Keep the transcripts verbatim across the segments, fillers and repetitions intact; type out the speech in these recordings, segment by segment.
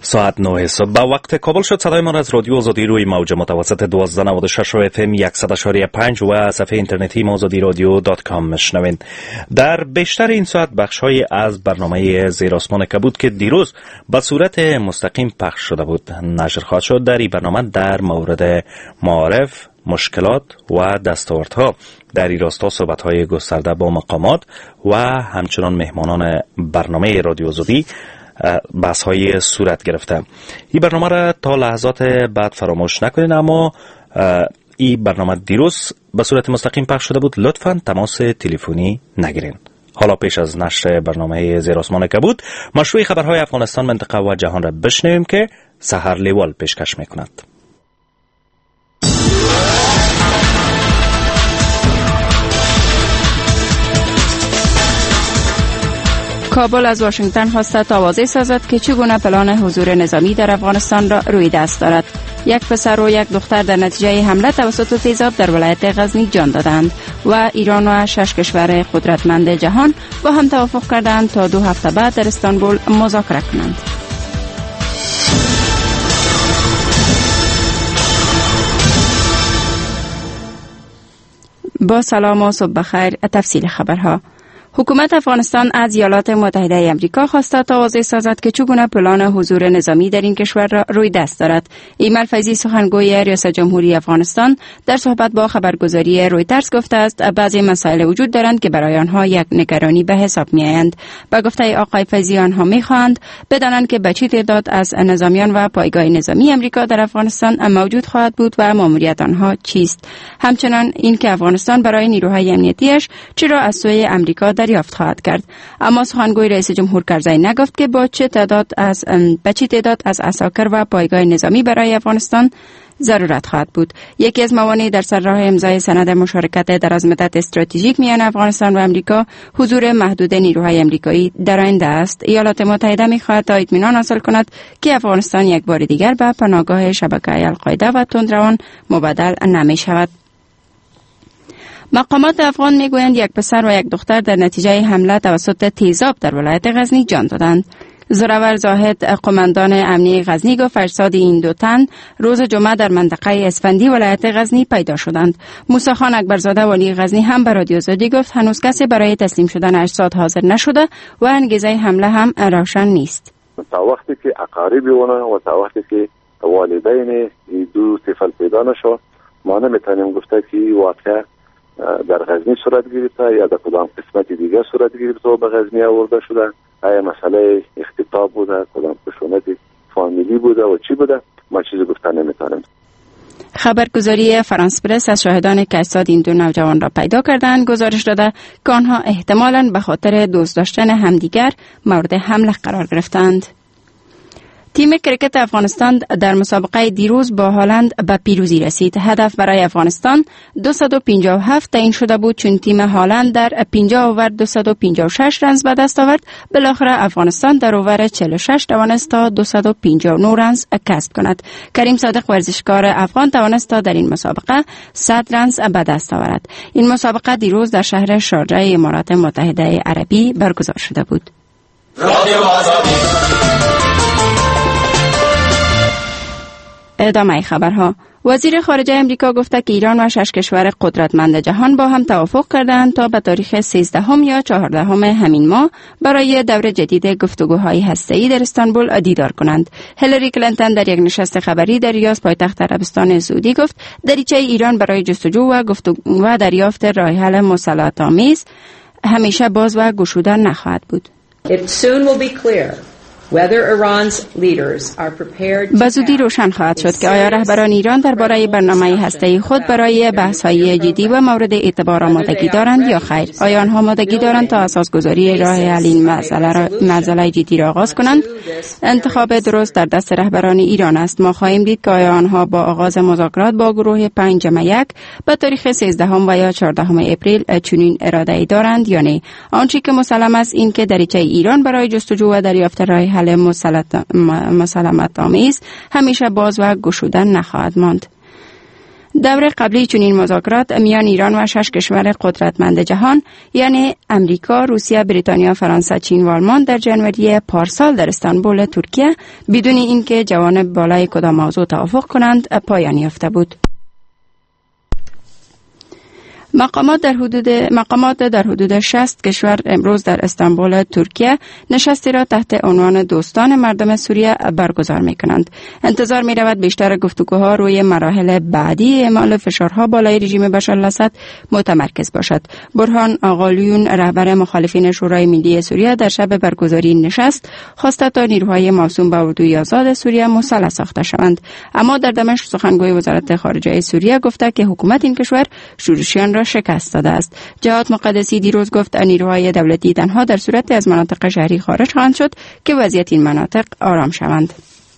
ساعت نه صبح به وقت کابل شد. صدای ما را از رادیو آزادی روی موج متوسط دوازده نود و شش و اف ام صد و پنج و صفحه اینترنتی آزادی رادیو دات کام میشنوین. در بیشتر این ساعت بخش‌های از برنامه زیر آسمان کبود که دیروز به صورت مستقیم پخش شده بود نشر خواهد شد. در این برنامه در مورد معارف، مشکلات و دستاوردها در این راستا صحبت‌های گسترده با مقامات و همچنان مهمانان برنامه رادیو آزادی بحث های صورت گرفته. این برنامه را تا لحظات بعد فراموش نکنین، اما این برنامه دیروز به صورت مستقیم پخش شده بود، لطفاً تماس تلفنی نگیرین. حالا پیش از نشر برنامه زیر آسمان کبود مشروع خبرهای افغانستان، منطقه و جهان را بشنویم که سحر لیوال پیشکش میکند. کابل از واشنگتن خواسته تا واضح سازد که چگونه پلان حضور نظامی در افغانستان را روی دست دارد. یک پسر و یک دختر در نتیجه حمله توسط تیزاب در ولایت غزنی جان دادند و ایران و شش کشور قدرتمند جهان با هم توافق کردند تا دو هفته بعد در استانبول مذاکره کنند. با سلام و صبح بخیر. تفصیل خبرها. حکومت افغانستان از ایالات متحده آمریکا خواسته تا واضح سازد که چگونه پلان حضور نظامی در این کشور را روی دست دارد. ایمل فیضی سخنگوی ریاست جمهوری افغانستان در صحبت با خبرگزاری رویترز گفته است بعضی مسائل وجود دارند که برای آنها یک نگرانی به حساب می آیند. به گفته آقای فیضی آنها می خواهند بدانند که به چه تعداد از نظامیان و پایگاه نظامی آمریکا در افغانستان موجود خواهد بود و ماموریت آنها چیست. همچنان این که افغانستان برای نیروهای امنیتیش چرا از سوی آمریکا دریافت خواهد کرد. اما سخنگوی رئیس جمهور کرزی نگفت که با چه تعداد از به چه تعداد از عساکر و پایگاه نظامی برای افغانستان ضرورت خواهد بود. یکی از موانع در سر راه امضای سند مشارکت در از مدت استراتژیک میان افغانستان و امریکا حضور محدود نیروهای امریکایی در آینده است. ایالات متحده می‌خواهد تا اطمینان حاصل کند که افغانستان یک بار دیگر به پناهگاه شبکه القاعده و تندروان مبادل نمی‌شود. مقامات افغان میگویند یک پسر و یک دختر در نتیجه حمله توسط تیزاب در ولایت غزنی جان دادند. زورآور زاهد قماندان امنیه غزنی گفت اجساد این دو تن روز جمعه در منطقه اسفندی ولایت غزنی پیدا شدند. موسی خان اکبرزاده والی غزنی هم به رادیو آزادی گفت هنوز کسی برای تسلیم شدن اجساد حاضر نشده و انگیزه حمله هم روشن نیست. تا وقتی که اقارب اونها و تا وقتی که والدین دو طفل پیدا نشد ما نمیتونیم گفته که واقعا در غزنی صورت گرفته یا در کدام قسمت دیگه صورت گرفته و به غزنی آورده شده. آیا مسئله اختطاف بوده، کدام خشونت فامیلی بوده و چی بوده، ما چیزی گفته نمیتونیم. خبرگزاری فرانس پرس از شاهدان که اجساد این دو نوجوان را پیدا کردند گزارش داده که آنها احتمالاً به خاطر دوست داشتن همدیگر مورد حمله قرار گرفتند. تیم کرکت افغانستان در مسابقه دیروز با هلند به پیروزی رسید. هدف برای افغانستان دویست و پنجاه و هفت تعیین شده بود چون تیم هلند در پنجاه اوور دویست و پنجاه و شش رنز به دست آورد. بالاخره افغانستان در اوور چهل و شش توانست تا دویست و پنجاه و نه رنز کسب کند. کریم صادق ورزشکار افغان توانست تا در این مسابقه صد رنز به دست آورد. این مسابقه دیروز در شهر شارجه امارات متحده عربی برگزار شده بود. ادامه خبرها. وزیر خارجه امریکا گفته که ایران و شش کشور قدرتمند جهان با هم توافق کردند تا به تاریخ سیزدهم یا چهاردهم همین ماه برای دور جدید گفتگوهای هسته‌ای در استانبول دیدار کنند. هیلاری کلینتون در یک نشست خبری در ریاض پایتخت عربستان سعودی گفت دریچه ایران برای جستجو و گفتگو و دریافت راه حل مصالحه‌آمیز همیشه باز و گشوده نخواهد بود. It soon will be clear whether Iran's leaders are prepared به زودی روشن خواهد شد که آیا رهبران ایران درباره برنامه هسته‌ای خود برای بحث‌های جدی و مورد اعتبار آمادگی دارند یا خیر. آیا آنها آمادگی دارند تا اساسگذاری راه حل این مسئله را مسئله جدی را آغاز کنند؟ انتخاب درست در دست رهبران ایران است. ما خواهیم دید که آیا آنها با آغاز مذاکرات با گروه پنج جمع یک به تاریخ سیزدهم و یا چهاردهم اپریل چنین اراده‌ای دارند یا نه. آنچه که مسلم است این که دریچه ایران برای جستجو و دریافت راه حل مسالمت آمیز همیشه باز و گشوده نخواهد ماند. دور قبلی چنین مذاکرات میان ایران و شش کشور قدرتمند جهان یعنی امریکا، روسیه، بریتانیا، فرانسه، چین و آلمان در ژانویه پارسال در استانبول ترکیه بدون اینکه جوانب بالای کدام موضوع توافق کنند پایان یافته بود. مقامات در حدود مقامات در حدود شصت کشور امروز در استانبول ترکیه نشستی را تحت عنوان دوستان مردم سوریه برگزار می کنند. انتظار می رود بیشتر گفتگوها روی مراحل بعدی اعمال فشارها بالای رژیم بشار الاسد متمرکز باشد. برهان آقایلیون رهبر مخالفین شورای ملی سوریه در شب برگزاری نشست خواسته تا نیروهای موسوم به اردوی آزاد سوریه مسلح ساخته شوند، اما در دمشق سخنگوی وزارت خارجه سوریه گفته که حکومت این کشور شورشیان را شکست داده است. جهاد مقدسی دیروز گفت نیروهای دولتی تنها در صورت از مناطق شهری خارج خواهند شد که وضعیت این مناطق آرام شوند.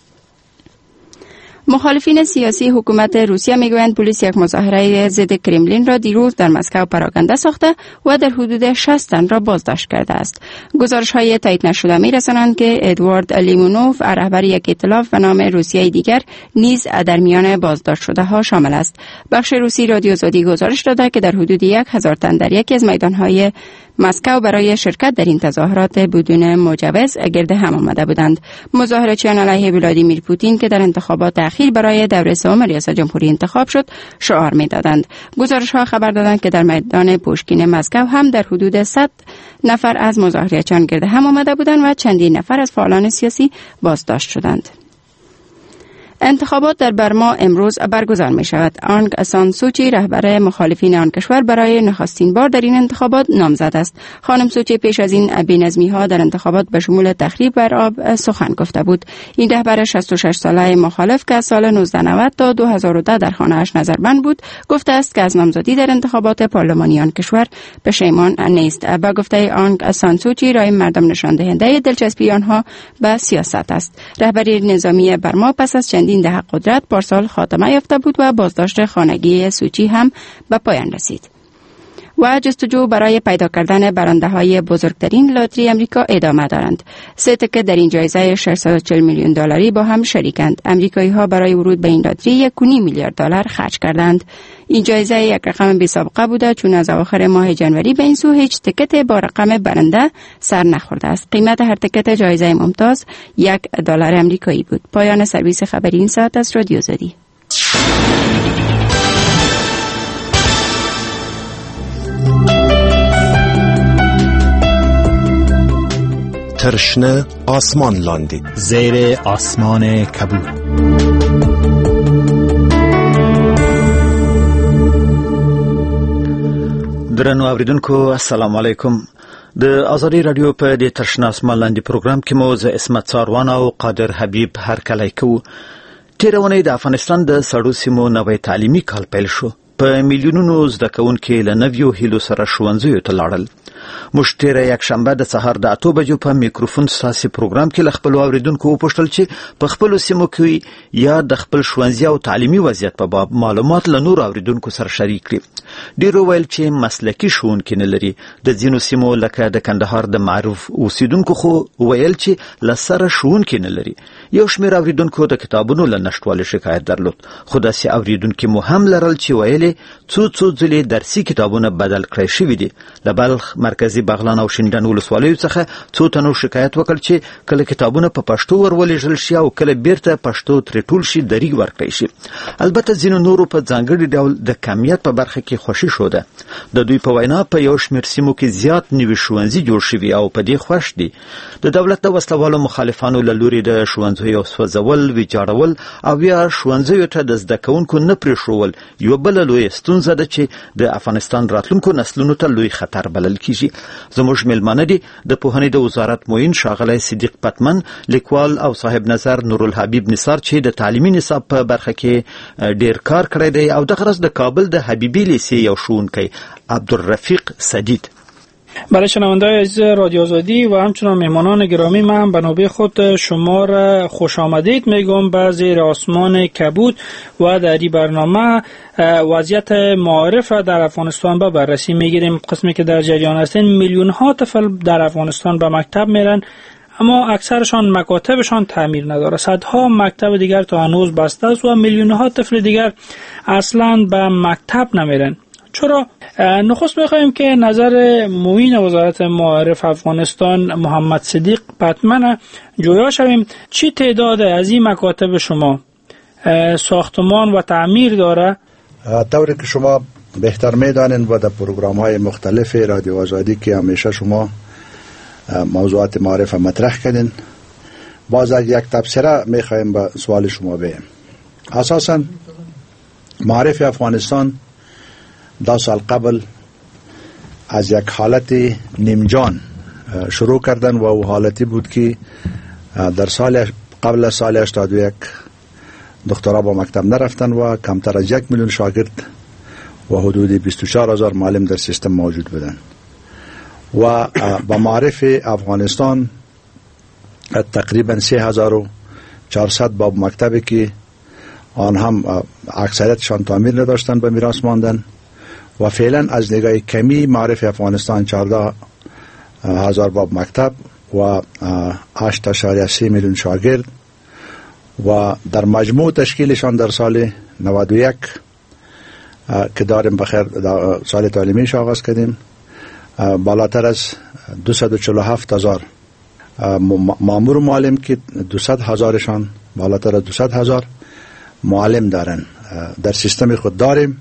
مخالفین سیاسی حکومت روسیه میگویند پلیس یک مظاهره ضد کرملین را دیروز در مسکو پراکنده ساخته و در حدود شصت تن را بازداشت کرده است. گزارش‌های تایید نشده می‌رسانند که ادوارد لیمونوف رهبر یک ائتلاف به نام روسیه دیگر نیز در میان بازداشت شده ها شامل است. بخش روسی رادیو آزادی گزارش داده که در حدود یک هزار تن در یکی از میدان‌های مسکو برای شرکت در این تظاهرات بدون مجوز گرد هم آمده بودند. مظاهرچیان علیه ولادیمیر پوتین که در انتخابات اخیر برای دوره سوم ریاست جمهوری انتخاب شد شعار می‌دادند. گزارش‌ها خبر دادند که در میدان پوشکین مسکو هم در حدود صد نفر از مظاهرچیان گرد هم آمده بودند و چندین نفر از فعالان سیاسی بازداشت شدند. انتخابات در برما امروز برگزار می شود. آنگ سان سوچی رهبر مخالفین آن کشور برای نخستین بار در این انتخابات نامزد است. خانم سوچی پیش از این بی‌نظمی ها در انتخابات به شمول تخریب بر آب سخن گفته بود. این رهبر شصت و شش ساله مخالف که از سال نوزده نود تا دو هزار و ده در خانه‌اش نظربند بود، گفته است که از نامزدی در انتخابات پارلمانی آن کشور پشیمان نیست. با گفته آنگ سان سوچی رای مردم نشان دهنده دلچسپی آنها به سیاست است. رهبری نظامی برما پس از چندین این ده قدرت پارسال خاتمه یافته بود و بازداشت خانگی سوچی هم به پایان رسید. و جستجو برای پیدا کردن برنده های بزرگترین لاتری امریکا ادامه دارند. سه تکه در این جایزه ششصد و چهل میلیون دلاری با هم شریکند. امریکایی ها برای ورود به این لاتری یک و نیم میلیارد دلار خرج کردند. این جایزه یک رقم بی سابقه بوده چون از اواخر ماه جنوری به این سو هیچ تکت با رقم برنده سر نخورده است. قیمت هر تکت جایزه ممتاز یک دلار امریکایی بود. پایان سرویس خبری این ساعت از رادیو آزادی. ترشنه آسمان لاندید زیر آسمان کبود. درنو اوریدونکو السلام علیکم. د آزادی رادیو په د ترشنه آسمان لاندې پروګرام کې مو ز اسمت څاروان او قادر حبیب هر کله کوو. تیرونه د افغانستان د سړو سیمو نوې تعلیمي کال پیل شو. په میلیونونو زده کوونکي له نویو هیلو سره ښوونځیو ته لاړل. موږ تیره یک شنبه د سهار د اتو بجو په میکروفون ساسي پروګرام کې له خپل اوریدونکو وپوښتل چې په خپل سیمو کې یا د خپل ښوونځي او تعلیمي وضعیت په باب معلومات له نور اوریدونکو سره شریک کړي. ډیرو ویل چې مسلکي ښوونکي نه لري. د ځینو سیمو لکه د کندهار د معروف اوسیدونکو خو ویل چې له سره ښوونکي نه لري. یو شمېر اوریدونکو د کتابونو له نشټوالي شکایت درلود. خو داسې اوریدونکي مو هم لرل چې ویلې څو څو ځلې درسي کتابونه بدل کړی شوي دي. د بلخ مرکزي بغلان او شینډن ولسوالیو څخه څو تنو شکایت وکړ چې کله کتابونه په پښتو ورولېږل شي او کله بیرته پښتو ترې ټول شي دریغ ورکړی شي. البته ځینو نورو په ځانګړي ډول د کمیت په برخه کې خوښي شوده. د دوی په وینا په یو شمېر سیمو کې زیات نوي ښوونځي جوړ شوي او په دې خوښ دي. د دولت د وسلوالو مخالفانو له لوري د ښوونځیو سوځول، ویجاړول او یا ښوونځیو ته د زده کوونکو نه پرېښول یوه بله لویه ستونزه ده چې د افغانستان راتلونکو نسلونو ته لوی خطر بلل کیږي. زموږ میلمانه دي د پوهنې د وزارت معین ښاغلی صدیق پتمن، لیکوال او صاحب نظر نورالحبیب نثار چې د تعلیمي نصاب په برخه کې ډیر کار کړی دی، او دغه ورځ د کابل د حبیبی لیسې یو ښوونکی عبدالرفیق سدید. برای شنونده‌های عزیز رادیو آزادی و همچنان مهمانان گرامی، من به نوبه خود شما را خوش آمدید میگم به زیر آسمان کبود و در این برنامه وضعیت معارف را در افغانستان به بررسی میگیریم. قسمی که در جریان هستین، میلیون ها طفل در افغانستان به مکتب میرن اما اکثرشان مکاتبشان تعمیر نداره. صدها مکتب دیگر تا هنوز بسته است و میلیون‌ها طفل دیگر اصلاً به مکتب نمیرن. چرا؟ نخست میخوایم که نظر معین وزارت معارف افغانستان محمد صدیق پتمن جویا شویم. چی تعداد از این مکاتب شما ساختمان و تعمیر داره؟ طوری که شما بهتر میدانین و در پروگرام های مختلف رادیو آزادی که همیشه شما موضوعات معارف مطرح کردین، باز یک تبصره میخوایم به سوال شما بگیم. اساسا معارف افغانستان دو سال قبل از یک حالت نیمجان شروع کردن و او حالتی بود که در سال قبل سال هشتاد و یک دکترا با مکتب نرفتن و کمتر از یک میلیون شاگرد و حدود بیست و چهار هزار معلم در سیستم موجود بودن و با معارف افغانستان تقریبا سه هزار و چهارصد باب مکتبی که آن هم اکثریتشان تعمیر نداشتن به میراث ماندن و فعلا از نگاه کمی معارف افغانستان چهارده هزار باب مکتب و هشت اشاریه سه میلیون شاگرد و در مجموع تشکیلشان در سال نود و یک که داریم بخیر سال تعلیمیش آغاز کردیم بالاتر از دویست و چهل و هفت هزار مامور و معلم که دویست هزارشان بالاتر از دویست هزار معلم دارن در سیستم خود داریم.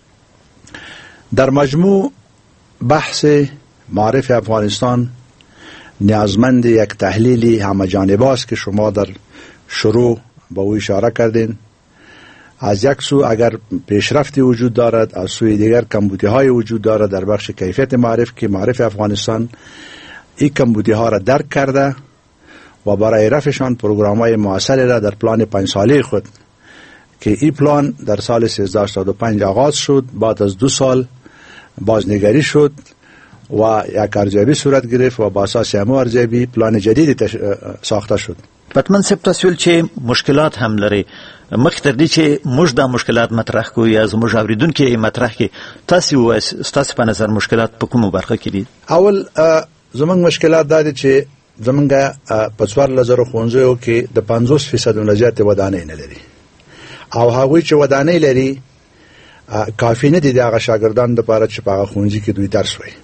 در مجموع بحث معارف افغانستان نیازمند یک تحلیلی همه جانبه است که شما در شروع با او اشاره کردین. از یک سو اگر پیشرفتی وجود دارد، از سوی دیگر کمبودی های وجود دارد در بخش کیفیت معارف که معارف افغانستان این کمبودی ها را درک کرده و برای رفعشان پروگرام های معاصر را در پلان پنج ساله خود که این پلان در سال سیزده هشتاد و پنج آغاز شد، بعد از دو سال بازنگری شد و یک ارزیابی صورت گرفت و با اساس همو ارزیابی پلان جدیدی تش... ساخته شد. پتمن صاحب تاسو چې مشکلات هم لري، مخکې دي چې موږ دا مشکلات مطرح کوو یا زموږ اوریدونکي مطرح کړي، تاسو وایئ ستاسو په نظر مشکلات په کومه برخه کې دي؟ اول زموږ مشکلات دا دي چې زموږ په څوارلس زره ښوونځیو کې د پنځوس فیصد نه زیاتې ودانۍ نه لري او هغوی چې ودانۍ لري کافي نه دي د هغه شاګردانو دپاره چې په هغه ښوونځي کې دوی درس وایي.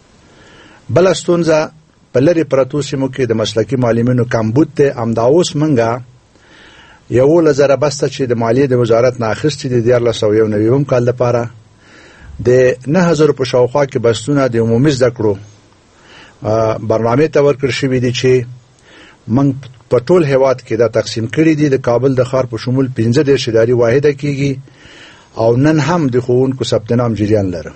بله ستونزه په لرې پرتو سیمو کې د مسلکي معلمینو کمبود دی. همدا اوس موږ یولس زره بسته چې د مالیې د وزارت نه اخیستې دي د دیارلس سوه یو نوي کال لپاره د نه هزرو په شاوخوا کې بستونه د عمومي زده کړو برنامې ته ورکړل شوي دي چې موږ په ټول هیواد کې دا تقسیم کړي دي. د کابل د ښار په شمول پنځه دېرش اداري واحده کېږي او نن هم د ښوونکو ثبت نام جریان لري.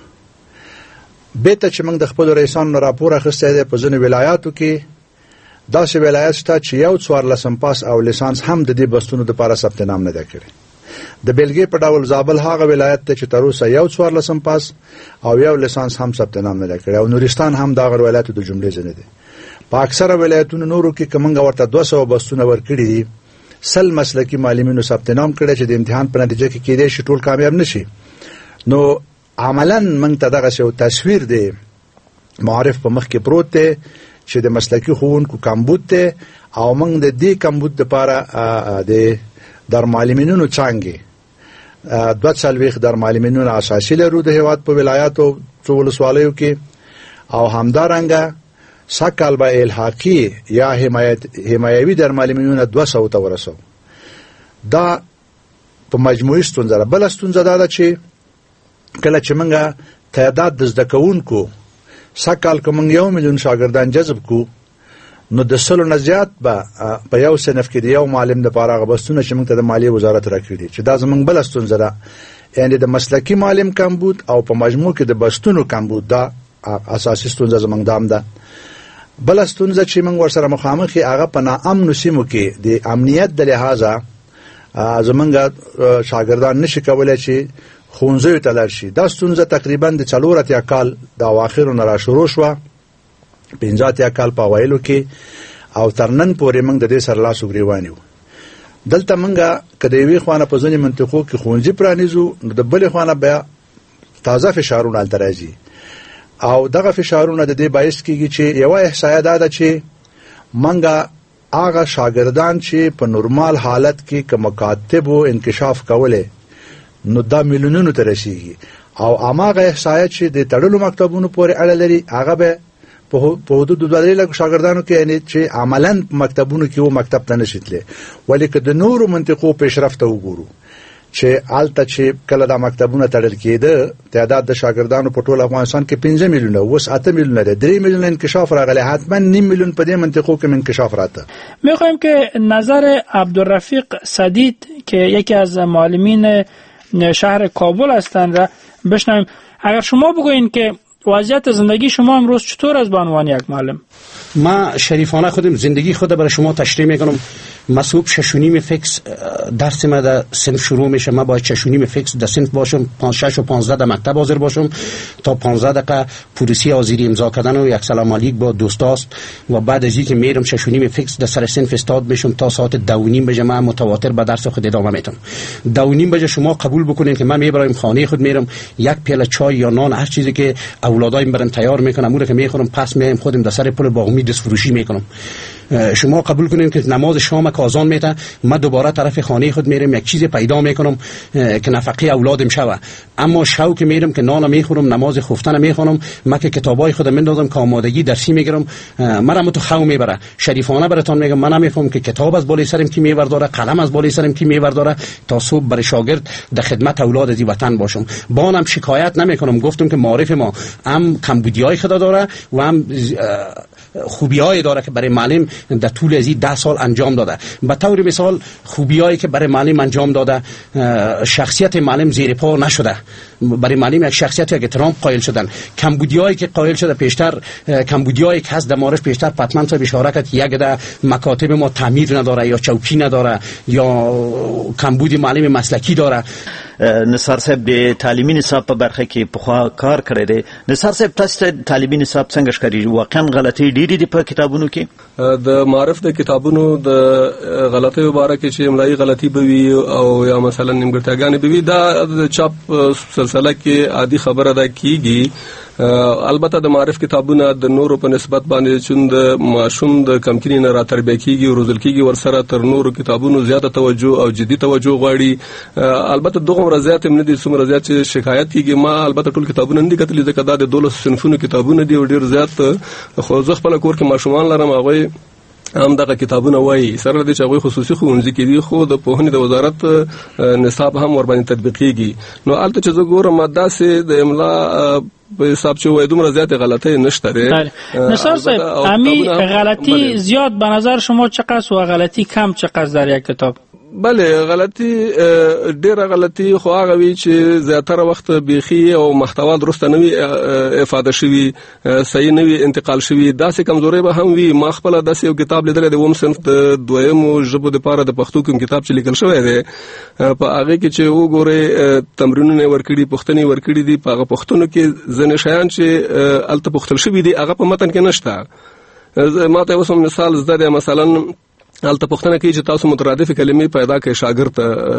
بیته چې موږ د خپل رئیسانو راپور اخیستی دی په ځینو ولایاتو کې داسې ولایت شته چې یو څوارلسم پاس او لیسانس هم د دې بستونو دپاره ثبت نام نه دی کړی. د بیلګې په ډول زابل هغه ولایت دی چې تر اوسه یو څوارلسم پاس او یو لیسانس هم ثبت نام نه دی کړی او نورستان هم د هغه ولایتو د جملې ځینې دی. په اکثره ولایتونو نورو کې که موږ ورته دوه سوه بستونه ورکړي دي، سل مسلکي معلمینو ثبت نام کړی چې د امتحان په نتیجه کې کیدای شي ټول کامیاب نشي. نو عملا موږ ته دغه یو تصویر دی معارف په مخ کې پروت دی چې د مسلکي ښوونکو کمبود دی او موږ د دې کمبود دپاره د در معلمینونو څانګې دوه څلوېښت در معلمینونه اساسي لرو د هېواد په ولایاتو څو ولسوالیو کې او همدارنګه سږ کال به الحاقي یا حمایوي در معلمینونه دوه سوو ته ورسو. دا په مجموعي ستونزه ده. بله ستونزه دا ده چې کله چې موږ تعداد د زده کوونکو سږ کال که موږ یو میلیون شاګردان جذب کو نو د سلو نه زیات به په یو صنف کې د یو معلم دپاره هغه بستونه چې موږ ته د مالیې وزارت راکړي دي چې دا زموږ بله ستونزه ده. یعنې د مسلکي معلم کمبود او په مجموع کې د بستونو کمبود دا اساسي ستونزه زموږ دام ده. بله ستونزه چې موږ ورسره مخامخ یې هغه په ناامنو سیمو کې د امنیت د لحاظه زموږ شاګردان نشي کولی چې ښوونځیو ته لاړ شي. دا ستونزه تقریبا د څلور اتیا کال د اواخرو نه را شروع شوه، پنځه اتیا کال په اوایلو کې او تر نن پورې موږ د دې سره لاس و ګرېوان یو. دلته موږ که د یوې خوا نه په ځینې منطقو کې ښوونځي پرانیزو نو د بلې خوا نه بیا تازه فشارونه هلته راځي او دغه فشارونه د دې باعث کېږي چې یوه احصایه دا ده چې منګه هغه شاګردان چې په نورمال حالت کې کوم مکاتب او انکشاف کوله نو دا میلیونونو ته رسیږي او هغه احصایه چې د تړلو مکتبونو پورې اړه لري هغه به په حدود د دوه لک شاګردانو کې یعنی چې عملاً مکتبونو کې و مکتب ته نشیتله ولیک د نورو منطقو پیشرفت وګورو چې آلته چې کله دا مکتبونه تړل کېده تعداد د شاګردانو په ټول افغانستان کې پنځه میلیونه اوس اته میلیونه ده درې میلیونه انکشاف راغلی حتما نیم میلیون په دې منطقو کې انکشاف راته. میخوایم که نظر عبدالرفیق سدید که یکی از معلمین شهر کابل هستند را بشنویم. اگر شما بگوین که وضعیت زندگی شما امروز چطور است به عنوان یک معلم؟ ما شریفانه خودم زندگی خود برای شما تشریح میکنم. ما صبح شش و نیم فیکس درس ما در صنف شروع میشه. ما باید شش و نیم فیکس در صنف باشم، شش و پانزده در مکتب حاضر باشم تا پانزده دقیقه پلیسی حاضری امضا کردن و یک سلام علیک با دوستاست و بعد از اینکه میرم شش و نیم فیکس در سر صنف استاد میشم تا ساعت دو و نیم بجه. من متواتر به درس خود ادامه میدم. دو و نیم بجه شما قبول بکنین که من میبرم خانه خود، میرم یک پیاله چای یا نان هر چیزی که اولادایم برام تیار میکنم اون که میخورم، پس میام خودم در سر پل باغمی دست فروشی میکنم. شما قبول کنین که نماز شام که اذان میته من دوباره طرف خانه خود میرم یک چیز پیدا میکنم که نفقه اولادم شوه. اما شوق میرم که نان میخورم، نماز خفتن میخونم، من که کتابای خودم میندازم که آمادگی درسی میگیرم. مرا تو خو میبره. شریفانه براتون میگم من نمیفهم که کتاب از بالای سرم کی میورداره، قلم از بالای سرم کی میورداره تا صبح برای شاگرد در خدمت اولاد از وطن باشم. بانم شکایت نمیکنم. گفتم که معرف ما هم کمبودیای خدا داره و هم خوبیای داره که برای معلم در طول از این ده سال انجام داده. به طور مثال خوبیایی که برای معلم انجام داده، شخصیت معلم زیر پا نشده. برای معلم یک شخصیت یک احترام قائل شدن. کمبودیایی که قائل شده پیشتر، کمبودیایی که هست دمارش پیشتر پتمن صاحب اشاره کرد یک ده مکاتب ما تعمیر نداره یا چوکی نداره یا کمبود معلم مسلکی داره. نثار صاحب د تعلیمي نصاب په برخه کې پخوا کار کړی دی. نثار صاحب تاسو ته تعلیمي نصاب څنګه ښکاري؟ واقعا غلطۍ ډېرې دي په کتابونو کې؟ د معرف د کتابونو د غلطیو باره کې چې املایي غلطي به وي او یا مثلا نیمګړتیاګانې به وي دا د چاپ سلسله کې عادي خبره ده کیږي. البته د معرف کتابونه د نورو په نسبت باندې چې د ماشوم د کمکینی نه را تربیه کیږي او روزل کیږي ورسره تر نورو کتابونو زیاته توجه او جدي توجه غواړي. البته دغه رضایت هم نه دي څومره زیات چې شکایت کیږي. ما البته ټول کتابونه نه دي کتلي ځکه دا د دولس صنفونو کتابونه دي او ډیر زیات خو زه خپل کور کې ماشومان لرم هغه هم دغه کتابونه وایي سره د چاغوي خصوصي ښوونځي کې دي خو د پوهنې د وزارت نصاب هم ور باندې تطبیقيږي. نو البته چې زه ګورم داسې د املا په حساب چې وای دومره زیات غلطۍ نشته ده. نثار صاحب امی غلطی زیاد به نظر شما چقدر و غلطی کم چقدر در یک کتاب؟ بله غلطی ډیره غلطی خو هغه وی چې زیاتره وخت بیخي او محتوا درسته نه وي افاده شوی، صحیح نه وي انتقال شوی. داسې کمزوري به هم وي. ما خپل داسې یو کتاب لیدل د ووم صنف د دویمو ژبو د پاره د پښتو کوم کتاب چې لیکل شوی دی په هغه کې چې وګوره تمرینونه ورکړي، پښتني ورکړي دي. په هغه پښتنو کې ځنه شیان چې الته پښتل شوی دي هغه په متن کې نشته. ما ته اوسم مثال زده ده مثلا الته پښتنه کې چې تاسو مترادف کلمې پیدا کړئ شاګرد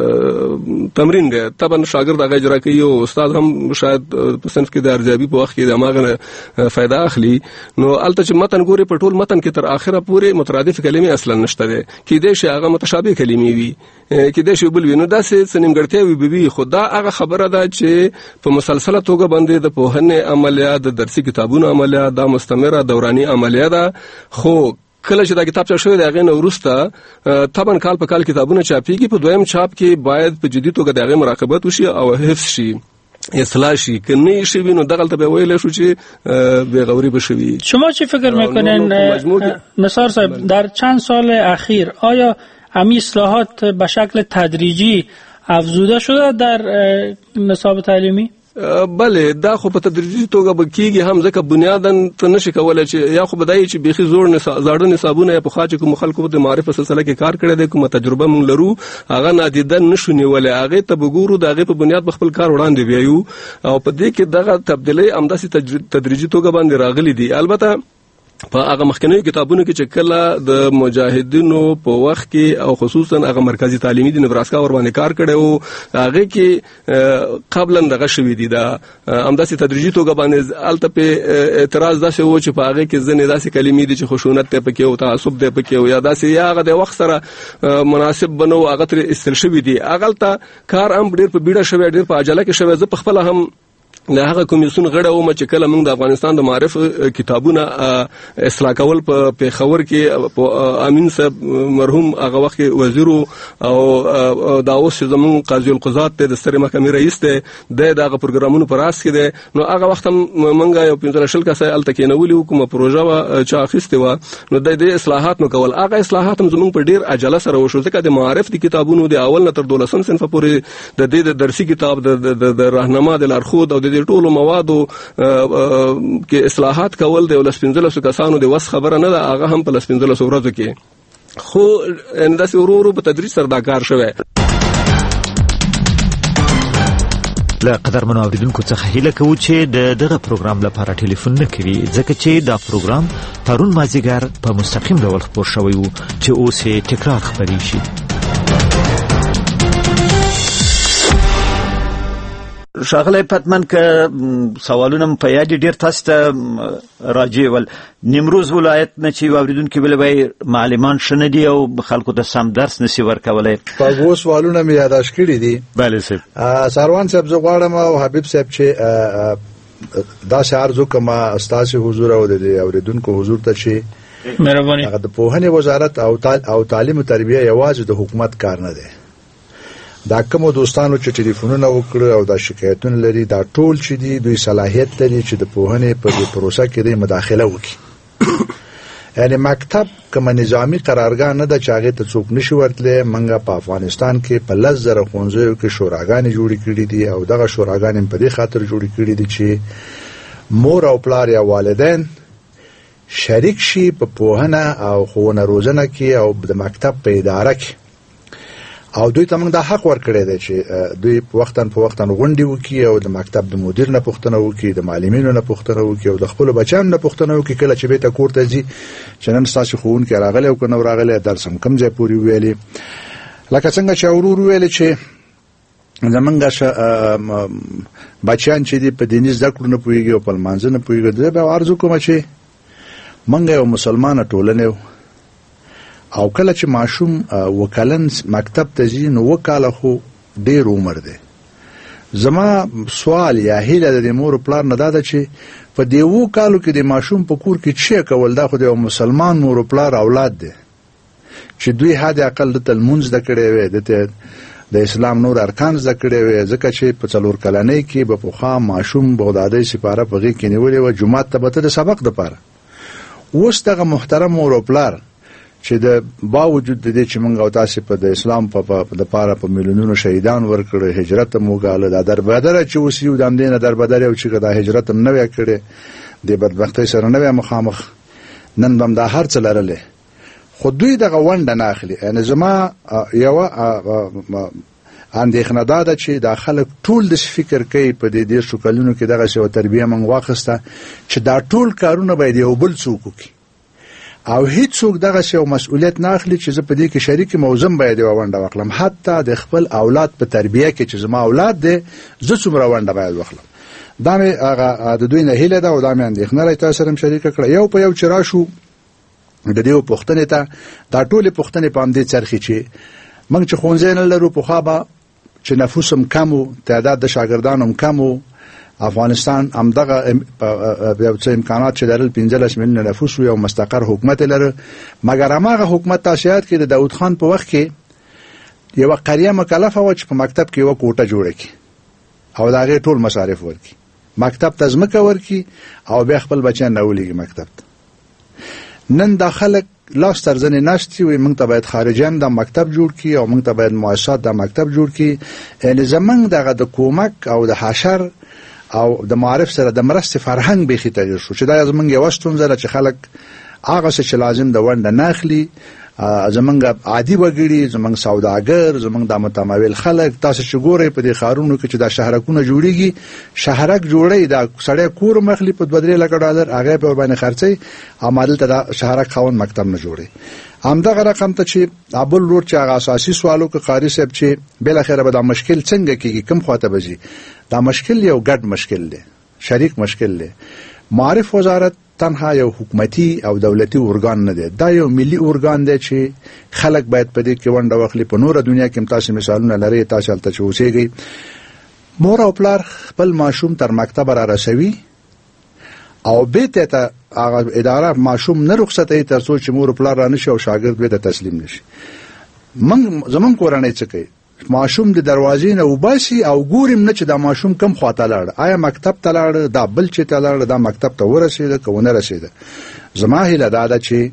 ته تمرین دی طبعا شاګرد هغه اجرا کوي او استاد هم شاید په صنف کې د ارزیابي په وخت کې د ماغه فائدہ اخلي. نو الته چې متن ګوري په ټول متن کې تر اخره پورې مترادف کلمې اصلا نشته دي. کې دې شي هغه متشابه کلمې وي، کې دې شي بل وي. نو داسې سنیمګړتیا وي به خدا هغه خبره ده چې په مسلسله توګه باندې د پوهنې عملیات د درسي کتابونو عملیات د مستمره دوراني عملیات ده. خو کله چې دا کتاب چاپ شوی دی هغه نو ورسته طبعا کال په کال کتابونه چاپیږي. په دویم چاپ کې باید په جدي توګه دغه مراقبت وشي او حفظ شي، اصلاح شي. کني شي وینو دغلت به ویل شو چې به غوري بشوي. شما چی فکر میکنین نثار صاحب در چند سال اخیر آیا امی اصلاحات به شکل تدریجی افزوده شده در نصاب تعلیمی؟ بله دا خو په تدریجي توګه به کیږي هم ځکه بنیادن ته نشي کولای چې یا خو بدایي چې بيخي زوړ نه زاړه نصابونه په خاطر کوم خلکو د معرفت سلسله کې کار کړی دی کوم تجربه مونږ لرو هغه نادیده نشو نیولای هغه ته وګورو دغه په بنیاد خپل کار وړاندې بیایو او په دې کې دغه تبدیلی همداسي تدریجي توګه باندې راغلي دي. البته په هغه مخکنیو کتابونو کې چې کله د مجاهدینو په وخت کې او خصوصا هغه مرکزی تعلیمي د نبراسکا ور باندې کار کړی او هغه کې قبلا دغه شوی دی دا همداسې تدریجي توګه باندې الته په اعتراض داسې و چې په هغه کې ځنې داسې کلمې دي چې خشونت ته پکې او تعصب ته پکې او یا داسې یا هغه د وخت سره مناسب بنو هغه تر استل شوی دی هغه ته کار هم ډیر په بیړه شوی ډیر په عجله کې شوی زه په خپل هم له هغه کمیسیون غړی وم چې کله موږ د افغانستان د معارف کتابونه اصلاح کول په پیښور کې په امین صاحب مرحوم هغه وخت وزیر او دا اوس زموږ قاضي القضات ته د سترې محکمې رئیس ته د دغه پروګرامونو پر اس کې دی نو هغه وخت موږ یو پنځه شل کسه الته کې نولې حکومت پروژه چې اخیسته و نو د دې اصلاحات نو کول هغه اصلاحات هم زموږ په ډیر عجله سره وشو ځکه د معارف د کتابونو د اول نه تر دولسم صنف پورې د دې د درسي کتاب د راهنما د لارښود او د ټولو موادو کې اصلاحات کول د لسپنځلسو کسانو د وس خبره نه ده هغه هم په لسپنځلسو ورځو کې خو انداسې ورو ورو په تدریج سره دا کار شوی له قدرمنو اوریدونکو څخه هیله کوو چې د دغه پروګرام لپاره ټلیفون نه کوي ځکه چې دا پروګرام پرون مازیګر په مستقیم ډول خپور شوی و چې اوس یې تکرار خپرې شي. شاغله پتمن که سوالونه په یاد ډیر تاسو ته راځي ول نیمروز ولایت نه چې اوریدونکو بل وای معلمان شنه دي او خلکو ته سم درس نسی ورکولای تاسو سوالونه مې یاداش کړی دي بله صاحب سروان صاحب زه غواړم او حبیب صاحب چې دا شعر زو کما استاد حضور او د اوریدونکو حضور ته چې مهرباني هغه د پوهنې وزارت او تعلیم او تربیه یوازې د حکومت کار نه دی دا کوم دوستانو چې ټلیفونونه وکړو او دا شکایتونه لري دا ټول چې دي دوی صلاحیت لري چې د پوهنې په دې پروسه کې د مداخله وکړي یعنی مکتب کوم نظامی قرارګاه نه د چاغې ته څوک نشي ورتلې منګه په افغانستان کې په لزر خونځو کې شوراګانې جوړې کړې دي او دغه شوراګانې په دې خاطر جوړې کړې دي چې مور او پلار یا والدین شریک شي په پوهنه او ښوونه روزنه کې او د مکتب په اداره کې او دوی ته موږ د حق ورکړی دی چې دوی په وختن په وختن غونډې وکړي او د مکتب د مدیر نه پوښتنه وکړي د معلمینو نه پوښتنه وکړي او د خپل بچیانو نه پوښتنه وکړي کله چې بیرته کور ته ځي چې نن ستاسو ښوونکی راغلی او که نه راغلی درس هم کوم ځای پورې ویلي لکه څنګه چې ورور ویلې چې زمونږ بچیان چې دي په دیني زده کړو نه پوهېږي او په لمانځه نه پوهېږي زه به عرض وکړم چې موږ یو مسلمانه ټولنه او کله چې ماشوم وکالن مکتب ته ځي نو وکاله خو ډیر عمر دی زما سوال یا هیله د مور پلان نه داده چې په دې وکالو کې د ماشوم په کور کې چې کول دا خو د مسلمان مور پلان اولاد دی چې دوی هدا اقل د تلمونز د کړي وي د د اسلام نور ارکان زده کړي وي ځکه چې په څلور کلنۍ کې په پوخا ماشوم بغدادي سپاره په غي کې نیولې و جمعه ته به د سبق د پاره اوس دغه محترم مور پلان چې د باوجود د دې چې موږ او تاسو په د اسلام په د پاره په میلیونونو شهیدان ورکړي هجرت موږاله د دربدره چې وسیو د امدینه دربدره او چې د هجرت هم نه وکړي د بدبختۍ سره نه مخامخ نن بم دا هر څه لرله خو دوی دغه ونده نه اخلي ان زما یو اندېښنه ده چې د خلک ټول د فکر کوي په دې ډیر شکلونو کې دغه شو تربیه موږ واخسته چې دا ټول کارونه به یو بل څوک کوي او هیڅ څوک دغه شی مسؤلیت نه اخلي چې زه په دې کې شریک موزم باید ونده وکړم حتی د خپل اولاد په تربیه کې چې زما اولاد دي زه څومره ونده باید وکړم دا مې هغه د دوی نه هیله ده او دا مې اندېښنه لري تاسو سره شریک کړم یو په یو چې راشو د دې پوښتنې ته دا ټول پوښتنې په امدې چرخي چې موږ چې خونځې نه لرو په خابه چې نفوسم کم او تعداد د شاګردانو کم او افغانستان همدغه یو څه امکانات چې درل پنځلس میلیونه نفوس او مستقر حکومت لري مګر هغه حکومت تاسیات کې د داود خان په وخت کې یو قریه مکلفه و چې په مکتب کې یو کوټه جوړه کی او دا غي ټول مصارف ورکی مکتب ته ځمکه ورکی او بیا خپل بچیان راولېږي مکتب نن داخله لاس ترزنې نشتی وي موږ ته باید خارجان د مکتب جوړ کی او موږ ته باید مؤسسات د مکتب جوړ کی ان زمنګ دغه د کومک او د حشر او د معارف سره د مرستې فرهنګ به خې تغیر شو چې دا زمونږ یو ستونزه چې خلک هغه څه چې لازم د ونده ناخلي زمونږ عادي وګړي، زمونږ سوداګر، زمونږ د متمول خلک، تاسو چې ګورئ په دې ښارونو کې چې دا شهرکونه جوړیږي، شهرک جوړی دا سړی کور مخلي په دوه درې لکه ډالر هغه په باندې خرڅي، عمل ته دا شهرک خاون مکتب نه جوړي. همدغه رقم ته چې ابل روډ چې هغه اساسي سوالو کې قاری صاحب چې بل اخره به دا مشکل څنګه کیږي، کوم خواته بځي، دا مشکل یو ګډ مشکل دی، شریک مشکل دی. معرف وزارت تنها یو حکومتي او دولتي ارګان نه دی، دا یو ملي ارګان دی چې خلک باید په دې کې ونډه واخلي. په نوره دنیا کې تاسو مثالونه لري، تاسو هلته چې اوسېږئ، مور او پلار خپل ماشوم تر مکتب را رسوي او به ته هغه اداره ماشوم نه رخصتوي تر څو چې مور او پلار را نشي او شاګرد به ته تسلیم نشي. من زمون کورنۍ څه کوي، ماشوم د دروازې نه وباسي او ګورم نه چې دا ماشوم کم خواته لاړ، آیا مکتب ته لاړ، دا بل چې ته لاړ، دا مکتب ته ورسېده که ونه رسېده. زما هیله دا ده چې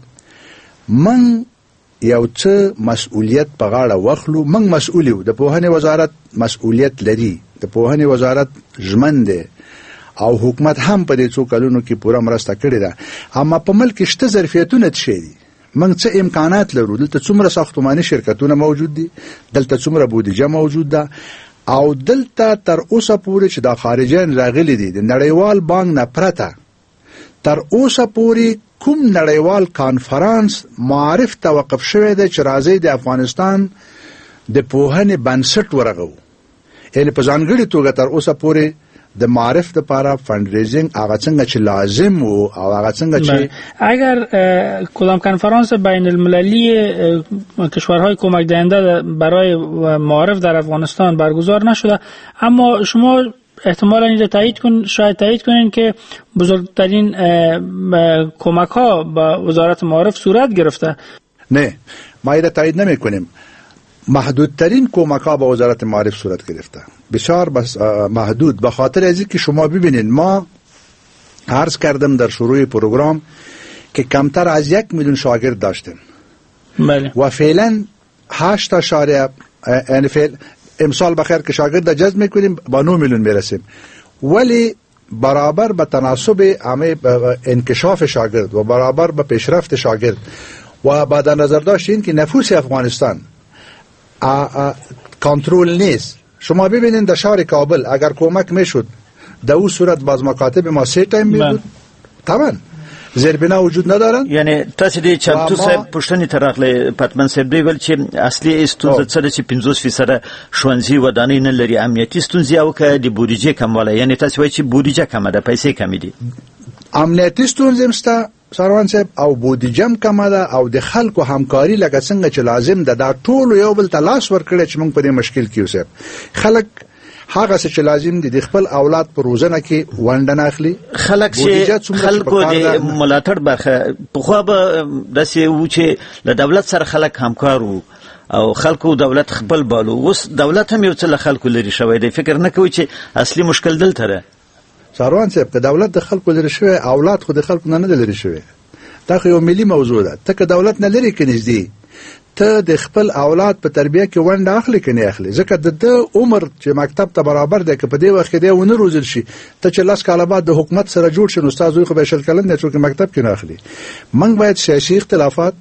من یو څه مسؤلیت په غاړه واخلو. من مسؤل یو، د پوهنې وزارت مسؤلیت لري، د پوهنې وزارت ژمن دی او حکومت هم په دې څو کلونو کې پوره مرسته کړې ده. اما په ملک شته ظرفیتونه څه دي، موږ څه امکانات لرو، دلته څومره ساختماني شرکتونه موجود دي، دلته څومره بودیجه موجود ده، او دلته تر اوسه پورې چې د خارجیان راغلي دي د نړیوال بانک نه پرته تر اوسه پورې کوم نړیوال کانفرنس معرف توقف شوی دی چې راځي د افغانستان د پوهنې بنسټ ورغو. یعنی په ځانګړي توګه تر اوسه پورې د معرف لپاره فند ریزینګ هغه څنګه چې لازم وو او هغه څنګه چې اگر کدام کنفرانس بین المللی کشورهای کمک دهنده برای معارف در افغانستان برگزار نشده، اما شما احتمالا اینجا تایید کن شاید تایید کنین که بزرگترین کمک ها با وزارت معارف صورت گرفته. نه، ما اینجا تایید نمی کنیم. محدودترین کمک ها با وزارت معارف صورت گرفته، بسیار بس محدود. به خاطر از اینکه شما ببینید ما عرض کردم در شروع پروگرام که کمتر از یک میلیون شاگرد داشتیم. بله. و فعلا هشت اشاریه یعنی فعلا امسال بخیر که شاگرد جذب میکنیم با نه میلیون میرسیم، ولی برابر به تناسب همه انکشاف شاگرد و برابر به پیشرفت شاگرد و بعد نظر داشتین که نفوس افغانستان کنترل نیست. شما ببینید در شهر کابل اگر کمک میشد در اون صورت باز مکاتب ما سه تایم میبود، طبعا زیربنا وجود ندارن. یعنی تاسو دې چمتو صاحب پښتني ترغله پتمن صاحب دی ول چې اصلي ستونزه څه چې پنځوس فیصد شونځي ودانې نه لري، امنیتي ستونزې او که د بودیجې کمواله، یعنی تاسو وایي چې بودیجه کمه ده، پیسې کمې دي. امنیتي ستونزې مسته سروان صاحب او بودیجه کمه ده او د خلکو همکاري لکه څنګه چې لازم ده، دا ټول یو بل تلاش ورکړي چې موږ په دې مشکل کې اوسه. خلک هغه څه چې لازم دي د خپل اولاد پر روزنه کې ونډه نه اخلي. خلک چې خلکو د ملاتړ برخه په خو به داسې و چې له دولت سره خلک همکار وو او خلکو دولت خپل بالو، اوس دولت هم یو څه له خلکو لري شوی دی. فکر نه کوي چې اصلي مشکل دلته ده. سروان صاحب که دولت د خلکو لري شوی، اولاد خو د خلکو نه نه لري شوی، دا خو یو ملي موضوع ده. ته که دولت نه لري کې نږدې ته د خپل اولاد په تربیه کې ونډه اخلي کني اخلي، ځکه د عمر چې مکتب ته برابر دی که په دې وخت کې دی ونه روزل شي، ته چې لاس کاله بعد د حکومت سره جوړ شي نو استاد خو به شل کلن نه څوک مکتب کې نه اخلي. موږ باید سیاسي اختلافات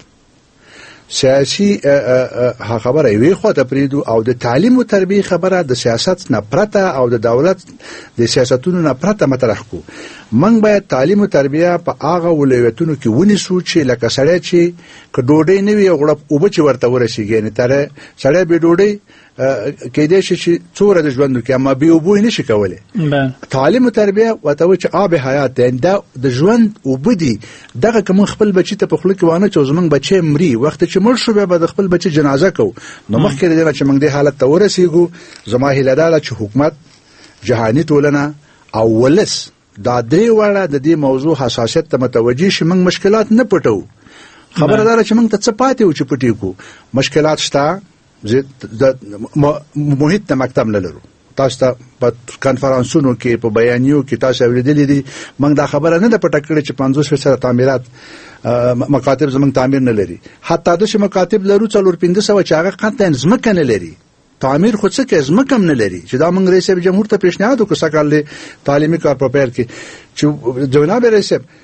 سیاسي خبره وی خو ته پریدو او د تعلیم او تربیه خبره د سیاست نه پرته او د دولت د سیاستونو نه پرته مطرح کو. موږ باید تعلیم او تربیه په هغه ولایتونو کې ونیسو چې لکه سړی چې ک ډوډۍ نه وي غړپ او بچ ورته ورسیږي، نه تر سړی به ډوډۍ کې دې شي څوره د ژوند کې اما به وبو نه شي کولای. تعلیم او تربیه وته چې آب حیات ده د ژوند او بدی دغه کوم خپل بچی ته په خله کې وانه چې زمونږ بچی مري وخت چې مړ شو به د خپل بچی جنازه کو نو مخکې دې چې موږ دې حالت ته ورسیږو. زما هیله ده چې حکومت جهاني ټولنه او ولس دا درې وړه د دې موضوع حساسیت ته متوجي شي. موږ مشکلات نه پټو، خبردار چې موږ ته څه پاتې و چې پټې کو. مشکلات شته، د محیط د مکتب نه لرو. تاسو ته په کانفرنسونو کې په بیانیو کې تاسو اوریدلې دي موږ دا خبره نه ده پټه کړې چې پنځوس فیصد تعمیرات مکاتب زموږ تعمیر نه لري. حتی د شي مکاتب لرو څلور پنځه سوه چې هغه قطعا ځمکه نه لري، تعمیر خود څه کې ځمکه هم نه لري. چې دا موږ رئیس جمهور ته پیشنهاد وکړو سکهال تعلیمي کار په پیل کې چې جناب رئیس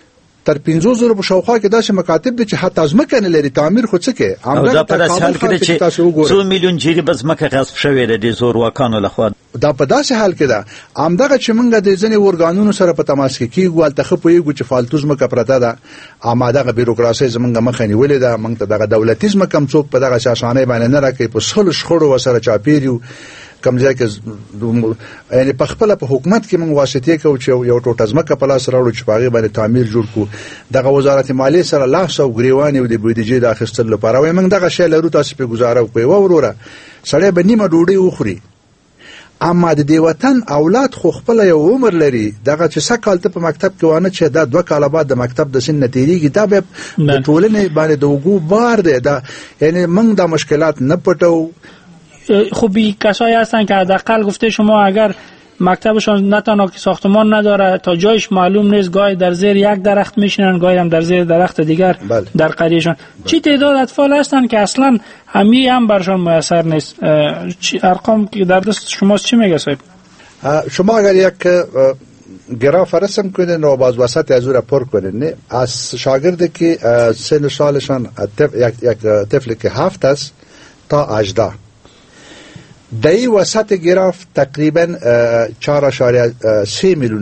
تر پنځوس زره په شاوخوا کې داسې مکاتب دي چې حتی ځمکه نه لري، تعمیر خو څه کې. او دا په داسې حال کې چې څو میلیون جریب ځمکه غصب شوې ده د زورواکانو لخوا. دا په داسې حال کې ده همدغه چې موږ د ځینې اورګانونو سره په تماس کې کېږو، هلته ښه پوهېږو چې فالتو ځمکه پرته ده، همدغه بیروکراسۍ زموږ مخه نیولې ده. موږ ته دغه دولتي ځمکه هم څوک په دغسې اسانۍ باندې نه راکوي، په سلو شخړو ورسره چاپېر یو. کوم ځای کې یعنې په خپله په حکومت کې موږ واسطې کوو چې یو ټوټه ځمکه په لاس راوړو چې په هغې باندې تعمیر جوړ کړو. دغه وزارت مالیې سره لاس او ګریوان یو د بودیجې د اخیستلو لپاره وایي موږ دغه شی لرو، تاسو پرې ګزاره وکړئ. وروره سړی به نیمه ډوډۍ وخوري، اما د دې وطن اولاد خو خپل یو عمر لري. دغه چې څه کال ته په مکتب کې وانه چې دا دوه کاله بعد د مکتب د سن نتیریږي، دا به د ټولنې باندې د وګو بار دی. دا یعنی موږ دا مشکلات نه پټو. خوبی کسایی هستن که حداقل گفته شما اگر مکتبشان نه تنها که ساختمان نداره، تا جایش معلوم نیست، گاهی در زیر یک درخت میشینن، گاهی هم در زیر درخت دیگر بله. در قریهشان چی تعداد اطفال هستن که اصلا همی هم برشان میسر نیست؟ ارقام که در دست شماست چی میگه صاحب؟ شما اگر یک گراف رسم کنین و باز وسط از او را پر کنین، از شاگردی که سن سالشان یک یک طفل که هفت است تا هجده، دای وسط گراف تقریبا چهار اشاریه سه میلیون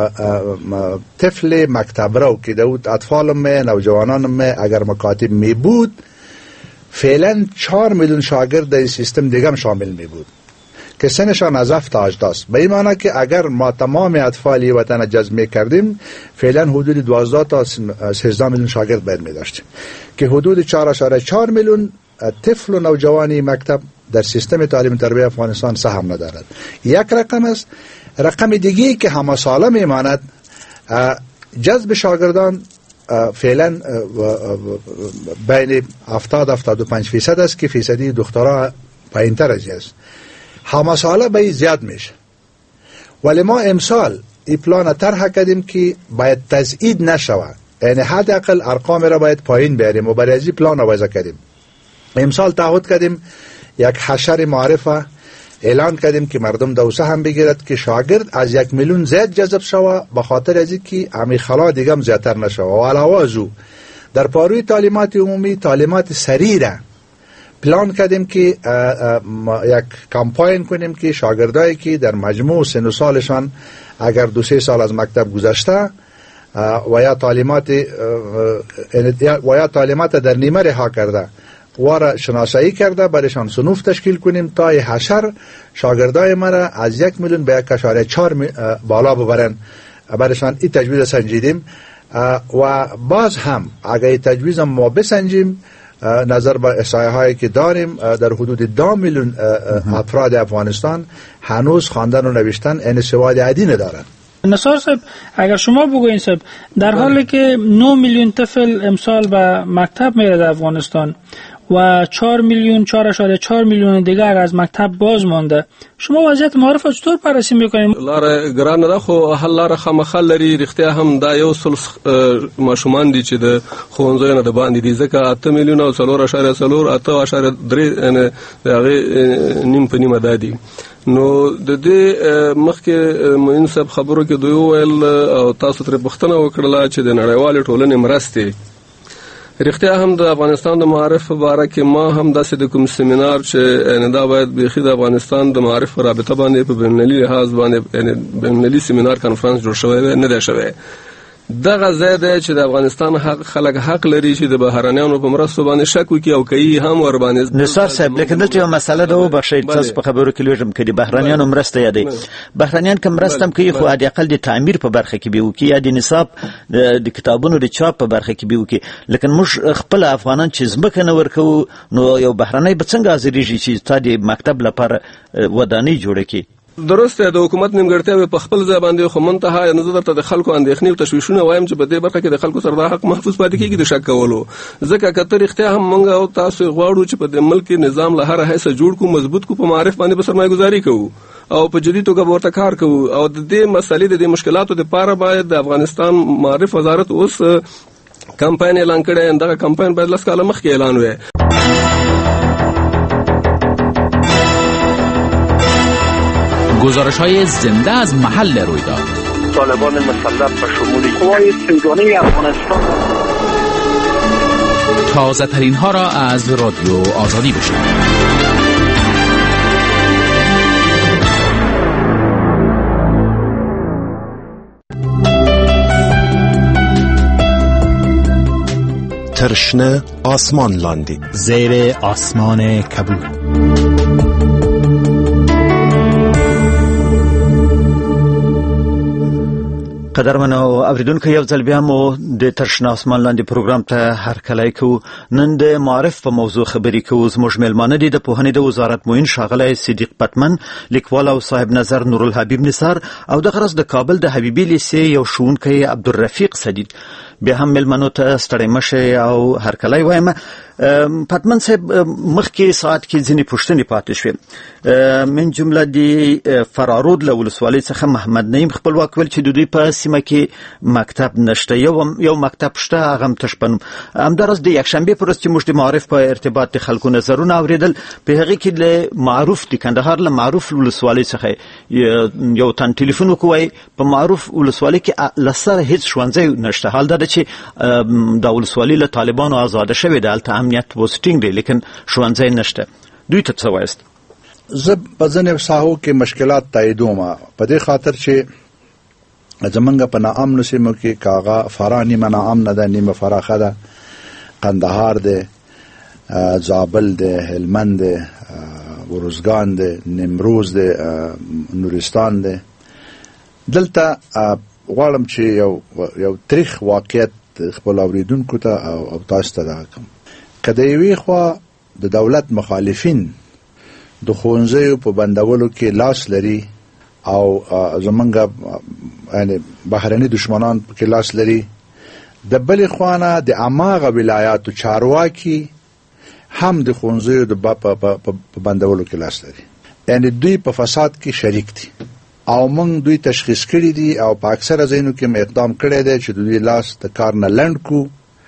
طفل مکتب رو که دود اطفال می نوجوانان می اگر مکاتب می بود، فعلا چهار میلیون شاگرد در سیستم دیگه هم شامل می بود که سنشان از هفت تا هجده است. به این معنی که اگر ما تمام اطفالی وطن جذب می کردیم، فعلا حدود دوازده تا سیزده میلیون شاگرد باید می داشتیم که حدود چهار اشاریه چهار میلیون طفل و نوجوانی مکتب در سیستم تعلیم تربیت افغانستان سهم ندارد. یک رقم است. رقم دیگه که همه ساله میماند جذب شاگردان فعلا بین هفتاد تا هفتاد و پنج فیصد است که فیصدی دخترها پایین‌تر از است. همه ساله به زیاد میشه. ولی ما امسال این پلان طرح کردیم که باید تزیید نشود، یعنی حداقل ارقام را باید پایین بیاریم و برای این پلان را وضع کردیم. امسال تعهد کردیم یک حشر معرفه اعلان کردیم که مردم دوسه هم بگیرد که شاگرد از یک میلیون زیاد جذب شوه، به خاطر از اینکه امی خلا دیگه هم زیادتر نشوه. و علاوه از او در پاروی تعلیمات عمومی تعلیمات سریع را پلان کردیم که یک کمپاین کنیم که شاگردایی که در مجموع سن و سالشان اگر دو سه سال از مکتب گذشته و یا تعلیمات و یا تعلیمات در نیمه رها کرده وارا شناسایی کرده، برایشان صنوف تشکیل کنیم تا حشر شاگردای مرا از یک میلیون به یک اشاریه چهار بالا ببرن. برایشان این تجویز سنجیدیم و باز هم اگر این تجویز ما بسنجیم نظر به احصایه هایی که داریم در حدود دو میلیون افراد افغانستان هنوز خواندن و نوشتن این سواد عادی ندارن. نصار صاحب اگر شما بگوین صاحب در حالی که نه میلیون طفل امسال به مکتب میره در افغانستان و چهار میلیون چهار اشاریه چهار میلیون دیگر از مکتب باز مانده، شما وضعیت معارف چطور بررسی میکنید؟ لار ګران ده خو حل لار خامخا لري. رښتیا هم دا یو سل ماشومان دي چې د ښوونځیو نه د باندې دي، ځکه اته میلیون او څلور اشاریه څلور اته اشاریه درې د هغې نیم په نیمه دا دي. نو د دې مخکې معین صاحب خبرو کې دوی وویل او تاسو ترې پوښتنه وکړله چې د نړیوالې ټولنې مرستې رښتیا هم د افغانستان د معارف په باره کې ما هم داسې د کوم سیمینار چې یعنې دا باید بیخي د افغانستان د معارف په رابطه باندې په بینالمللي لحاظ باندې یعنې بینالمللي سیمینار کنفرانس جوړ شوی نه دی شوی. دغه ځای دی چې د افغانستان حق خلک حق لري چې د بهرنیانو په مرستو باندې شک وکړي او کوي هم ور باندې. نثار صاحب لیکن دلته یو مسله ده وبخښئ تاسو په خبرو کې لویږم کړي بهرنیانو مرسته یادوي. بهرنیان کوم مرسته هم کوي خو حداقل د تعمیر په برخه کې به وکړي یا د نصاب د کتابونو د چاپ په برخه کې به وکړي. لیکن موږ خپل افغانان چې ځمکه نه ورکوو نو یو بهرنی به څنګه حاضرېږي چې تا د مکتب لپاره ودانۍ جوړه کړي؟ درسته د حکومت نیمګړتیاوې په خپل ځای باندې خو منتها نظر ته د خلکو اندېښنې او تشویشونه وایم چې په دې برخه کې د خلکو سره د حق محفوظ پاتې کېږي د شک کولو. ځکه که ته رښتیا هم موږ او تاسو غواړو چې په دې ملک کې نظام له هره حیثه جوړ کړو، مضبوط کړو، په معارف باندې به سرمایه‌ګذاري کوو او په جدي توګه ورته کار کوو او د دې مسلې د دې مشکلاتو لپاره باید د افغانستان معارف وزارت اوس کمپاین اعلان کړی. دغه کمپاین باید لس کاله مخکې اعلان وي. گزارش‌های زنده از محل رویداد طالبان مسلط به شمول قوای سیگانه افغانستان. تازه ترین ها را از رادیو آزادی بشنوید. ترشنه آسمان لاندی زیر آسمان کبود. قدرمن او اوریدونکو یو ځل بیا مو د ترشنه آسمان لاندې پروګرام ته هرکلی کوو. نن د معارف په موضوع خبرې کوو. زموږ میلمانه دي د پوهنې د وزارت معین ښاغلی صدیق پتمن، لیکوال او صاحب نظر نورالحبیب نثار، او دغه ورځ د کابل د حبیبي لیسې یو ښوونکی عبدالرفیق سدید. بیا هم میلمنو ته ستړی مه شئ او هرکلی وایم. پتمن صاحب، مخکې ساعت کې ځینې پوښتنې پاتې شوې. من جمله د فرارود له ولسوالۍ څخه محمد نعیم خپلواک ویل چې د دوی په سیمه کې مکتب نشته. یو یو مکتب شته، هغه هم تشپنم. همداراز د یکشنبې په ورځ چې موږ د معارف په ارتباط د خلکو نظرونه اوریدل، په هغې کې له معروف د کندهار له معروف ولسوالۍ څخه یو تن ټلیفون وکړی. په معروف ولسوالۍ کې له سره هېڅ ښوونځی نشته. حال دا ده چې دا ولسوالي له طالبانو آزاده شوې ده، هلته امنیت اوس ټینګ دی، لیکن ښوونځی نشته. دوی ته څه وایست؟ زه په ځینې ساحو کې مشکلات تاییدوم، په دې خاطر چې زمونږ په ناامنو سیمو کې کاغه فراه نیمه ناامنه ده، نیمه فراخه ده. قندهار ده، زابل ده، هلمند ده، ورزګان ده، نیمروز ده، نورستان ده. دلته غواړم چې یو یو تاریخ واقعیت خپل اوریدونکو ته او تاسو ته راکړم. که د یوې خوا د دولت مخالفین د ښوونځیو په بندولو کې لاس لري او زمونږ یعنی بهرني دشمنان کې لاس لري، د بلې خوا نه د هماغه ولایاتو چارواکي هم د ښوونځیو د په بندولو کې لاس لري. یعنی دوی په فساد کې شریک دي او موږ دوی تشخیص کړي دي او په اکثره ځایونو کې اقدام کړی دی چې دوی لاس د کار نه لنډ کو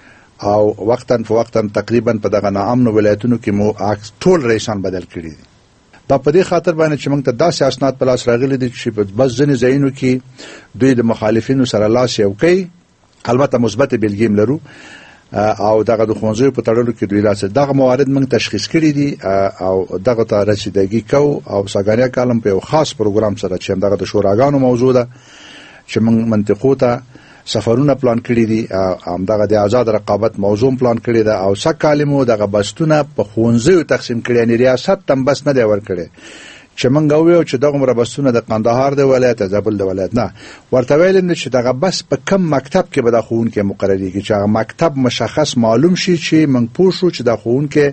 او وقتاً فوقتاً تقریبا په دغه ناامنو ولایتونو کې مو ټول رئیسان بدل کړي دي. دا په دې خاطر باندې چې موږ ته داسې اسناد په لاس راغلي دي چې بس ځینې ځایونو کې دوی د مخالفینو سره لاس یو کوي. البته مثبت بیلګې هم لرو او دغه د ښوونځیو په تړلو کې دوی لاس دغه موارد موږ تشخیص کړي دي او دغه ته رسیدګي کوو. او ساګانیا کالم په یو خاص پروګرام سره چې دغه د شوراګانو موضوع ده چې موږ منطقو ته سفرونه پلان کړي دي، هم دغه د آزاد رقابت موضوع پلان کړي ده او څه کالمو دغه بستونه په ښوونځیو تقسیم کړي. یعنې ریاست تم بس نه دی ورکړی چې موږ وویو چې دغه بسونه د قندهار د ولایت، زابل د ولایت نه، ورته ویل چې دغه بس په کم مکتب کې به د ښوونکي مقرریږي، چې هغه مکتب مشخص معلوم شي چې موږ پوه شو چې د ښوونکي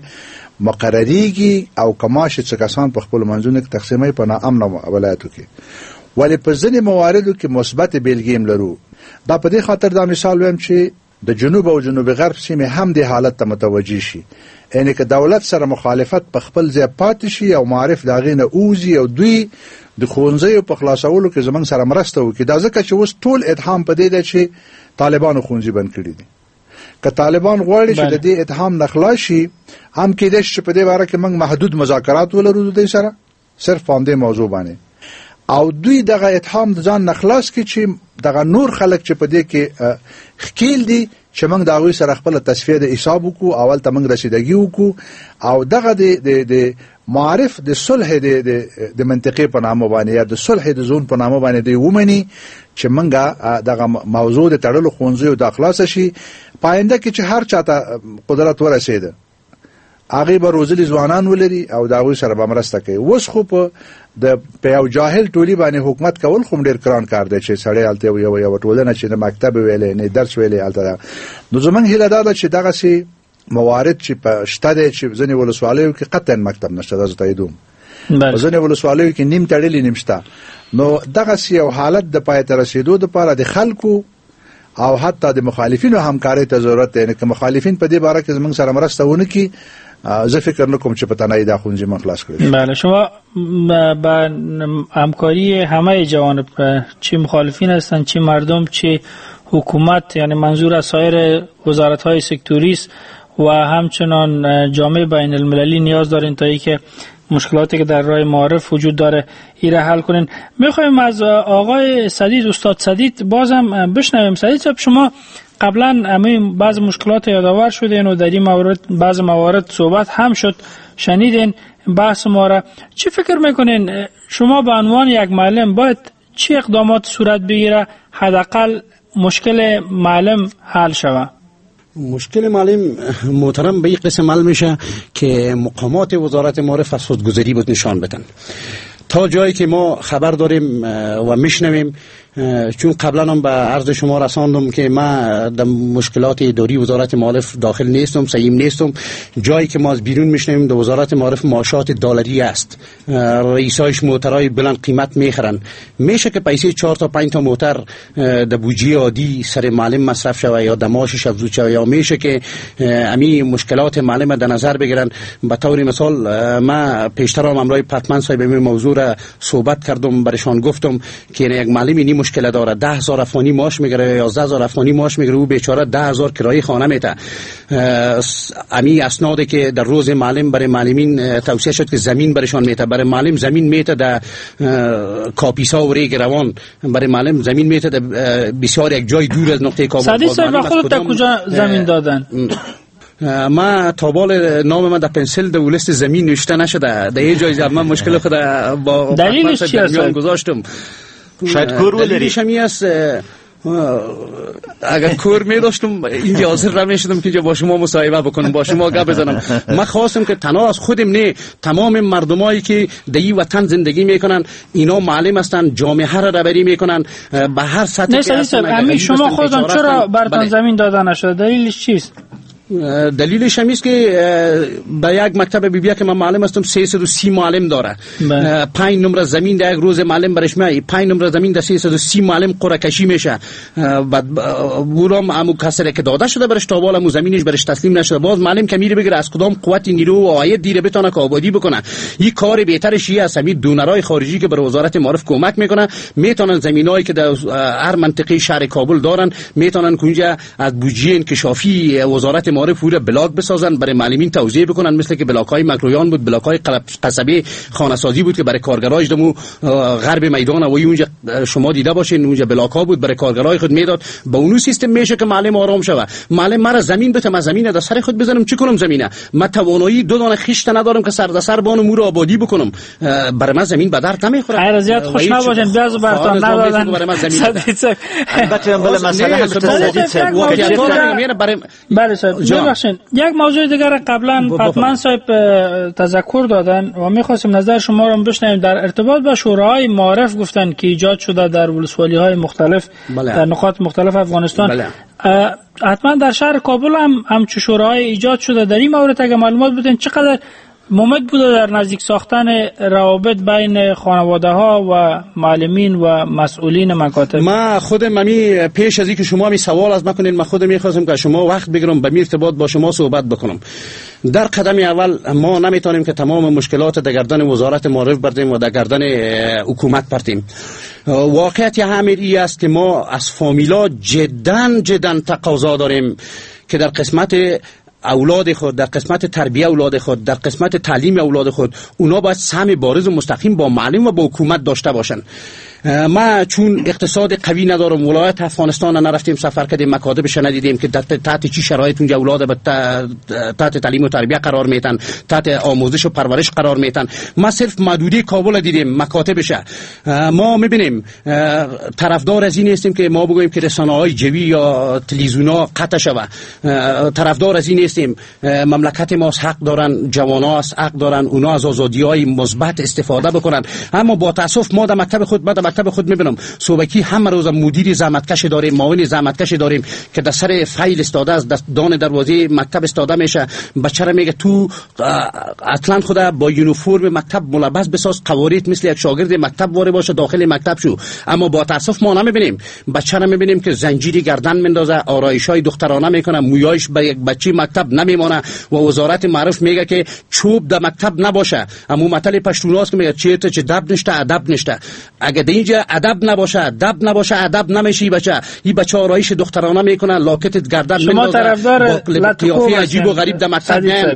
مقرریږي او کماش څه کسان په خپل منځونو کې تقسیموي په ناامنه ولایتو کې. ولې په ځینې مواردو کې مثبت بیلګې هم لرو. دا په دې خاطر دا مثال وایم چې د جنوب او جنوب غرب سیمې هم د حالت ته متوجه شي. یعنی که دولت سره مخالفت په خپل ځای پاتې شي او معرف د هغې نه اوځي او دوی د ښوونځیو په خلاصولو کې زموږ سره مرسته وکړي. دا ځکه چې اوس ټول اتهام په دې دی چې طالبانو ښوونځي بند کړي دي. که طالبان غواړي چې د دې اتهام نه خلاص شي، هم کېدای شي چې په دې باره کې موږ محدود مذاکرات ولرو د دوی سره صرف په همدې موضوع باندې، او دوی دغه اتهام د ځان نه خلاص کړي چې دغه نور خلک چې په دې کې ښکیل دي چې موږ د هغوی سره خپله تصفیه د حساب وکړو، اول ته موږ رسیدګي وکړو او دغه د معارف د صلح د منطقې په نامه باندې یا د صلح د زون په نامه باندې دوی ومني چې موږ دغه موضوع د تړلو ښوونځیو د خلاصه شي. په آینده کې چې هر چاته قدرت ورسېده هغې به روزلي ځوانان ولري او د هغوی سره به مرسته کوي. اوس خو په د په یو جاهل ټولي باندې حکومت کول خو ډېر ګران کار دی چې سړی هلته یو یو ټولنه چې نه مکتب ویلی نه درس ویلی هلته. نو زموږ هیله دا ده چې دغسې موارد چې په شته دی چې ځینې ولسوالیو کې قطعا مکتب نشته، دا زه تاییدوم. په ځینې ولسوالیو کې نیم تړلي نیم شته. نو دغسې یو حالت د پای ته رسېدو دپاره د خلکو او حتی د مخالفینو همکارۍ ته ضرورت دی. یعنې که مخالفین په دې باره کې زموږ سره مرسته ونه کړي، زه فکر نکنم چې په تنهایی دا ښوونځي من خلاص کړي. بله، شما با همکاری همه جوانب، چی مخالفین هستند، چی مردم، چی حکومت، یعنی منظور از سایر وزارت‌های سکتوری است و همچنان جامعه بین المللی نیاز دارین تا اینکه مشکلاتی که در راه معارف وجود داره این را حل کنین. میخوایم از آقای سدید، استاد سدید بازم بشنویم. سدید صاحب، شما قبلا همین بعض مشکلات یادآور شدین و در این مورد بعض موارد صحبت هم شد، شنیدین بحث ما را. چی فکر میکنین شما به عنوان یک معلم باید چه اقدامات صورت بگیره حداقل مشکل معلم حل شود؟ مشکل معلم محترم به این قسم حل میشه که مقامات وزارت معارف از خودگذری بود نشان بدن. تا جایی که ما خبر داریم و میشنویم، چون قبلا هم به عرض شما رساندم که من در مشکلات اداری وزارت معارف داخل نیستم، سعیم نیستم. جایی که ما از بیرون میشنویم در وزارت معارف معاشات دلاری است، رئیسایش موترهای بلند قیمت میخرن. میشه که پیسه چهار تا پنج تا موتر در بودجه عادی سر معلم مصرف شوه یا دماشش افزود شوه، یا میشه که امی مشکلات معلم در نظر بگیرن. به طور مثال من پیشتر هم امروز پرتمن صاحب این موضوع را صحبت کردم، برشان گفتم که یک معلمی نی مشکل داره، ده هزار افغانی معاش میگیره یا یازده هزار افغانی معاش میگیره، او بیچاره ده هزار کرایه خانه میده. امی اسنادی که در روز معلم برای معلمین توصیه شد که زمین برشان میده، برای معلم زمین میده در کاپیسا و ریگ روان، برای معلم زمین میده در بسیار یک جای دور از نقطه کابل. سدید صاحب خودت در کجا زمین دادن؟ ما تابال نام من در پنسل در لیست زمین نوشته نشده، در یه جای من مشکل خود با دلیلش چی است؟ گذاشتم. شاید کور ولری. دلیلش همی است اگر کور می داشتم اینجا حاضر را می شدم که اینجا با شما مصاحبه بکنم، با شما گپ بزنم. من خواستم که تنها از خودم نه، تمام مردمایی که در این وطن زندگی میکنن اینا معلم هستن، جامعه را رهبری میکنن به هر سطحی که هستن. همین شما خودتون چرا براتون زمین دادن نشده؟ دلیلش چیست؟ دلیلش هم است که به یک مکتب بیبیا که من معلم هستم سیصد و سی معلم داره. پنج نمره زمین در یک روز معلم برش میای، پنج نمره زمین در سیصد و سی معلم قرعه کشی میشه. بعد بورام امو کسره که داده شده برش تا بالا مو زمینش برش تسلیم نشده، باز معلم که میره بگیره از کدام قوت نیرو و عاید دیره بتونه که آبادی بکنه. این کار بهترش است همین دونرای خارجی که بر وزارت معارف کمک میکنه، میتونن زمینایی که در هر منطقه شهر کابل دارن میتونن کنجا از بودجه انکشافی وزارت معارف پور بلاک بسازن، برای معلمین توزیع بکنن، مثل که بلاک‌های مکرویان بود، بلاک‌های قصبی خانه‌سازی بود که برای کارگرایش دمو غرب میدان و اونجا شما دیده باشین اونجا بلاک‌ها بود برای کارگرای خود میداد. با اون سیستم میشه که معلم آرام شوه. معلم مرا زمین بده، من زمین در سر خود بزنم چی کنم؟ زمینه من توانایی دو دانه خشت ندارم که سر در سر بانو مور آبادی بکنم، برای من زمین به درد نمیخوره. هر زیاد خوش نباشین بیاز براتون ندادن برای من زمین. البته بله مسئله هم بله صاحب. ببخشید یک موضوع دیگر قبلا پتمن صاحب تذکر دادن و می‌خواستیم نظر شما رو بشنویم در ارتباط با شورای معارف. گفتن که ایجاد شده در ولسوالی‌های مختلف بله. در نقاط مختلف افغانستان. بله. حتما در شهر کابل هم همچون شورای ایجاد شده. در این مورد اگه معلومات بدین چقدر ممکن بوده در نزدیک ساختن روابط بین خانواده ها و معلمین و مسئولین مکاتب؟ ما خودم می پیش از اینکه شما می سوال از مکنین، ما خودم می‌خواستم که شما وقت بگیرم به ارتباط با شما صحبت بکنم. در قدم اول ما نمیتونیم که تمام مشکلات در گردن وزارت معارف بردیم و در گردن حکومت بردیم. واقعیت همین ای است که ما از فامیلا جدا جدا تقاضا داریم که در قسمت اولاد خود، در قسمت تربیه اولاد خود، در قسمت تعلیم اولاد خود، اونا باید سهم بارز و مستقیم با معلم و با حکومت داشته باشن. ما چون اقتصاد قوی ندارم، ولایت افغانستان نرفتیم سفر کردیم، مکاتبش ندیدیم که تحت چی شرایط اونجا اولاد به تحت تعلیم و تربیه قرار میتن، تحت آموزش و پرورش قرار میتن. ما صرف محدوده کابل دیدیم، مکاتبش. ما میبینیم طرفدار از این هستیم که ما بگوییم که رسانه‌های جوی یا تلویزیون‌ها قطع شوه. طرفدار از این هستیم مملکت ما حق دارن، جوان‌ها حق دارن، اونا از آزادی‌های مثبت استفاده بکنن. اما با تاسف ما در مکتب خود بعد مکتب خود میبینم صوبکی همه روز مدیر زحمتکش داریم، معاون زحمتکش داریم که در سر فایل استاده از دان دروازه مکتب استاده میشه. بچه را میگه تو اصلا خدا با یونیفرم مکتب ملبس بساز، قوارید مثل یک شاگرد مکتب واره باشه داخل مکتب شو. اما با تاسف ما نمیبینیم. بچه را میبینیم که زنجیری گردن میندازه، آرایشای دخترانه میکنه، مویایش به یک بچی مکتب نمیمونه و وزارت معارف میگه که چوب در مکتب نباشه. اما مطلع پشتوناست که میگه چه چه دب نشته ادب نشته. اگه اینجا ادب نباشه، ادب نباشه، ادب نمیشه. بچه این بچه آرایش دخترانه میکنه، لاکت گردن میندازه، با قیافه عجیب و غریب در مکتب میان.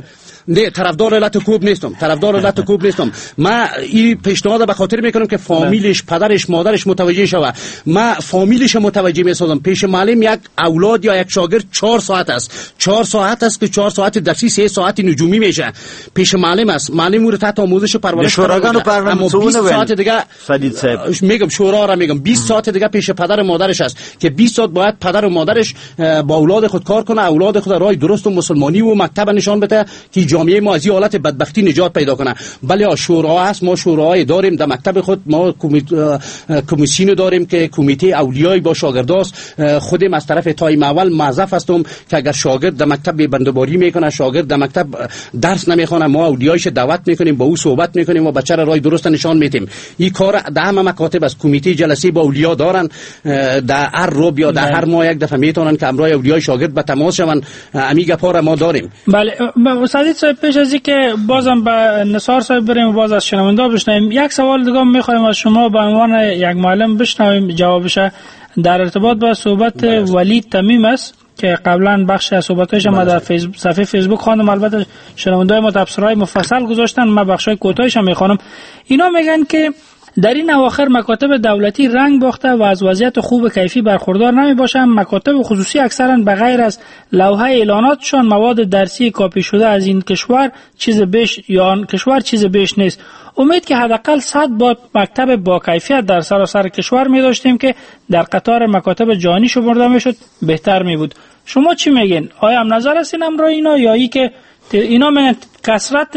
نه طرفدار علت کوب نیستم، طرفدار علت کوب نیستم. ما این پیشنهاد به خاطر میکنم که فامیلش، پدرش، مادرش متوجه شوه. ما فامیلش متوجه میسازم. پیش معلم یک اولاد یا یک شاگرد چهار ساعت است، چهار ساعت است که چهار ساعت درسی، سه ساعت نجومی میشه. پیش معلم است، معلم او رو تحت آموزش و پرورش شوراگان پارلمان بیست ساعت دیگه سدید صاحب میگم شورا را میگم بیست ساعت دیگه پیش پدر و مادرش است که بیست ساعت باید پدر و مادرش با اولاد خود کار کنه، اولاد خود راه درست و مسلمانی و مکتب نشان بده که جامعه ما از این حالت بدبختی نجات پیدا کنه. بله شورا هست، ما شورای داریم در مکتب خود، ما کمیسیون داریم که کمیته اولیای با شاگرداست. خودم از طرف تایم اول معذف هستم که اگر شاگرد در مکتب بنده‌باری میکنه، شاگرد در مکتب درس نمیخونه، ما اولیایش دعوت میکنیم، با او صحبت میکنیم و بچه را راه درست نشان میدیم. این کار در همه مکاتب از کمیته جلسه با اولیا دارن، در هر روز یا در هر ماه یک دفعه میتونن که امرای اولیای شاگرد به تماس شون. امی گپا را ما داریم. بله سعید صاحب، پیش از اینکه بازم به نثار صاحب بریم و باز از شنوندا بشنویم، یک سوال دیگه میخوایم از شما به عنوان یک معلم بشنویم جوابش در ارتباط با صحبت ولید تمیم است که قبلا بخش از صحبتش ما در فیسبوک صفحه فیسبوک خواندم. البته شنوندای ما تبصره‌های مفصل گذاشتن، ما بخشای کوتاهش هم میخوانم. اینا میگن که در این اواخر مکاتب دولتی رنگ باخته و از وضعیت خوب کیفی برخوردار نمی باشند. مکاتب خصوصی اکثرا بغیر از لوحه اعلاناتشان مواد درسی کاپی شده از این کشور چیز بیش یا آن کشور چیز بیش نیست. امید که حداقل صد با مکتب با کیفیت در سراسر کشور می داشتیم که در قطار مکاتب جهانی شمرده می شد، بهتر می بود. شما چی میگین؟ آیا هم نظر هستین امرای اینا یا ای که اینا میگن کثرت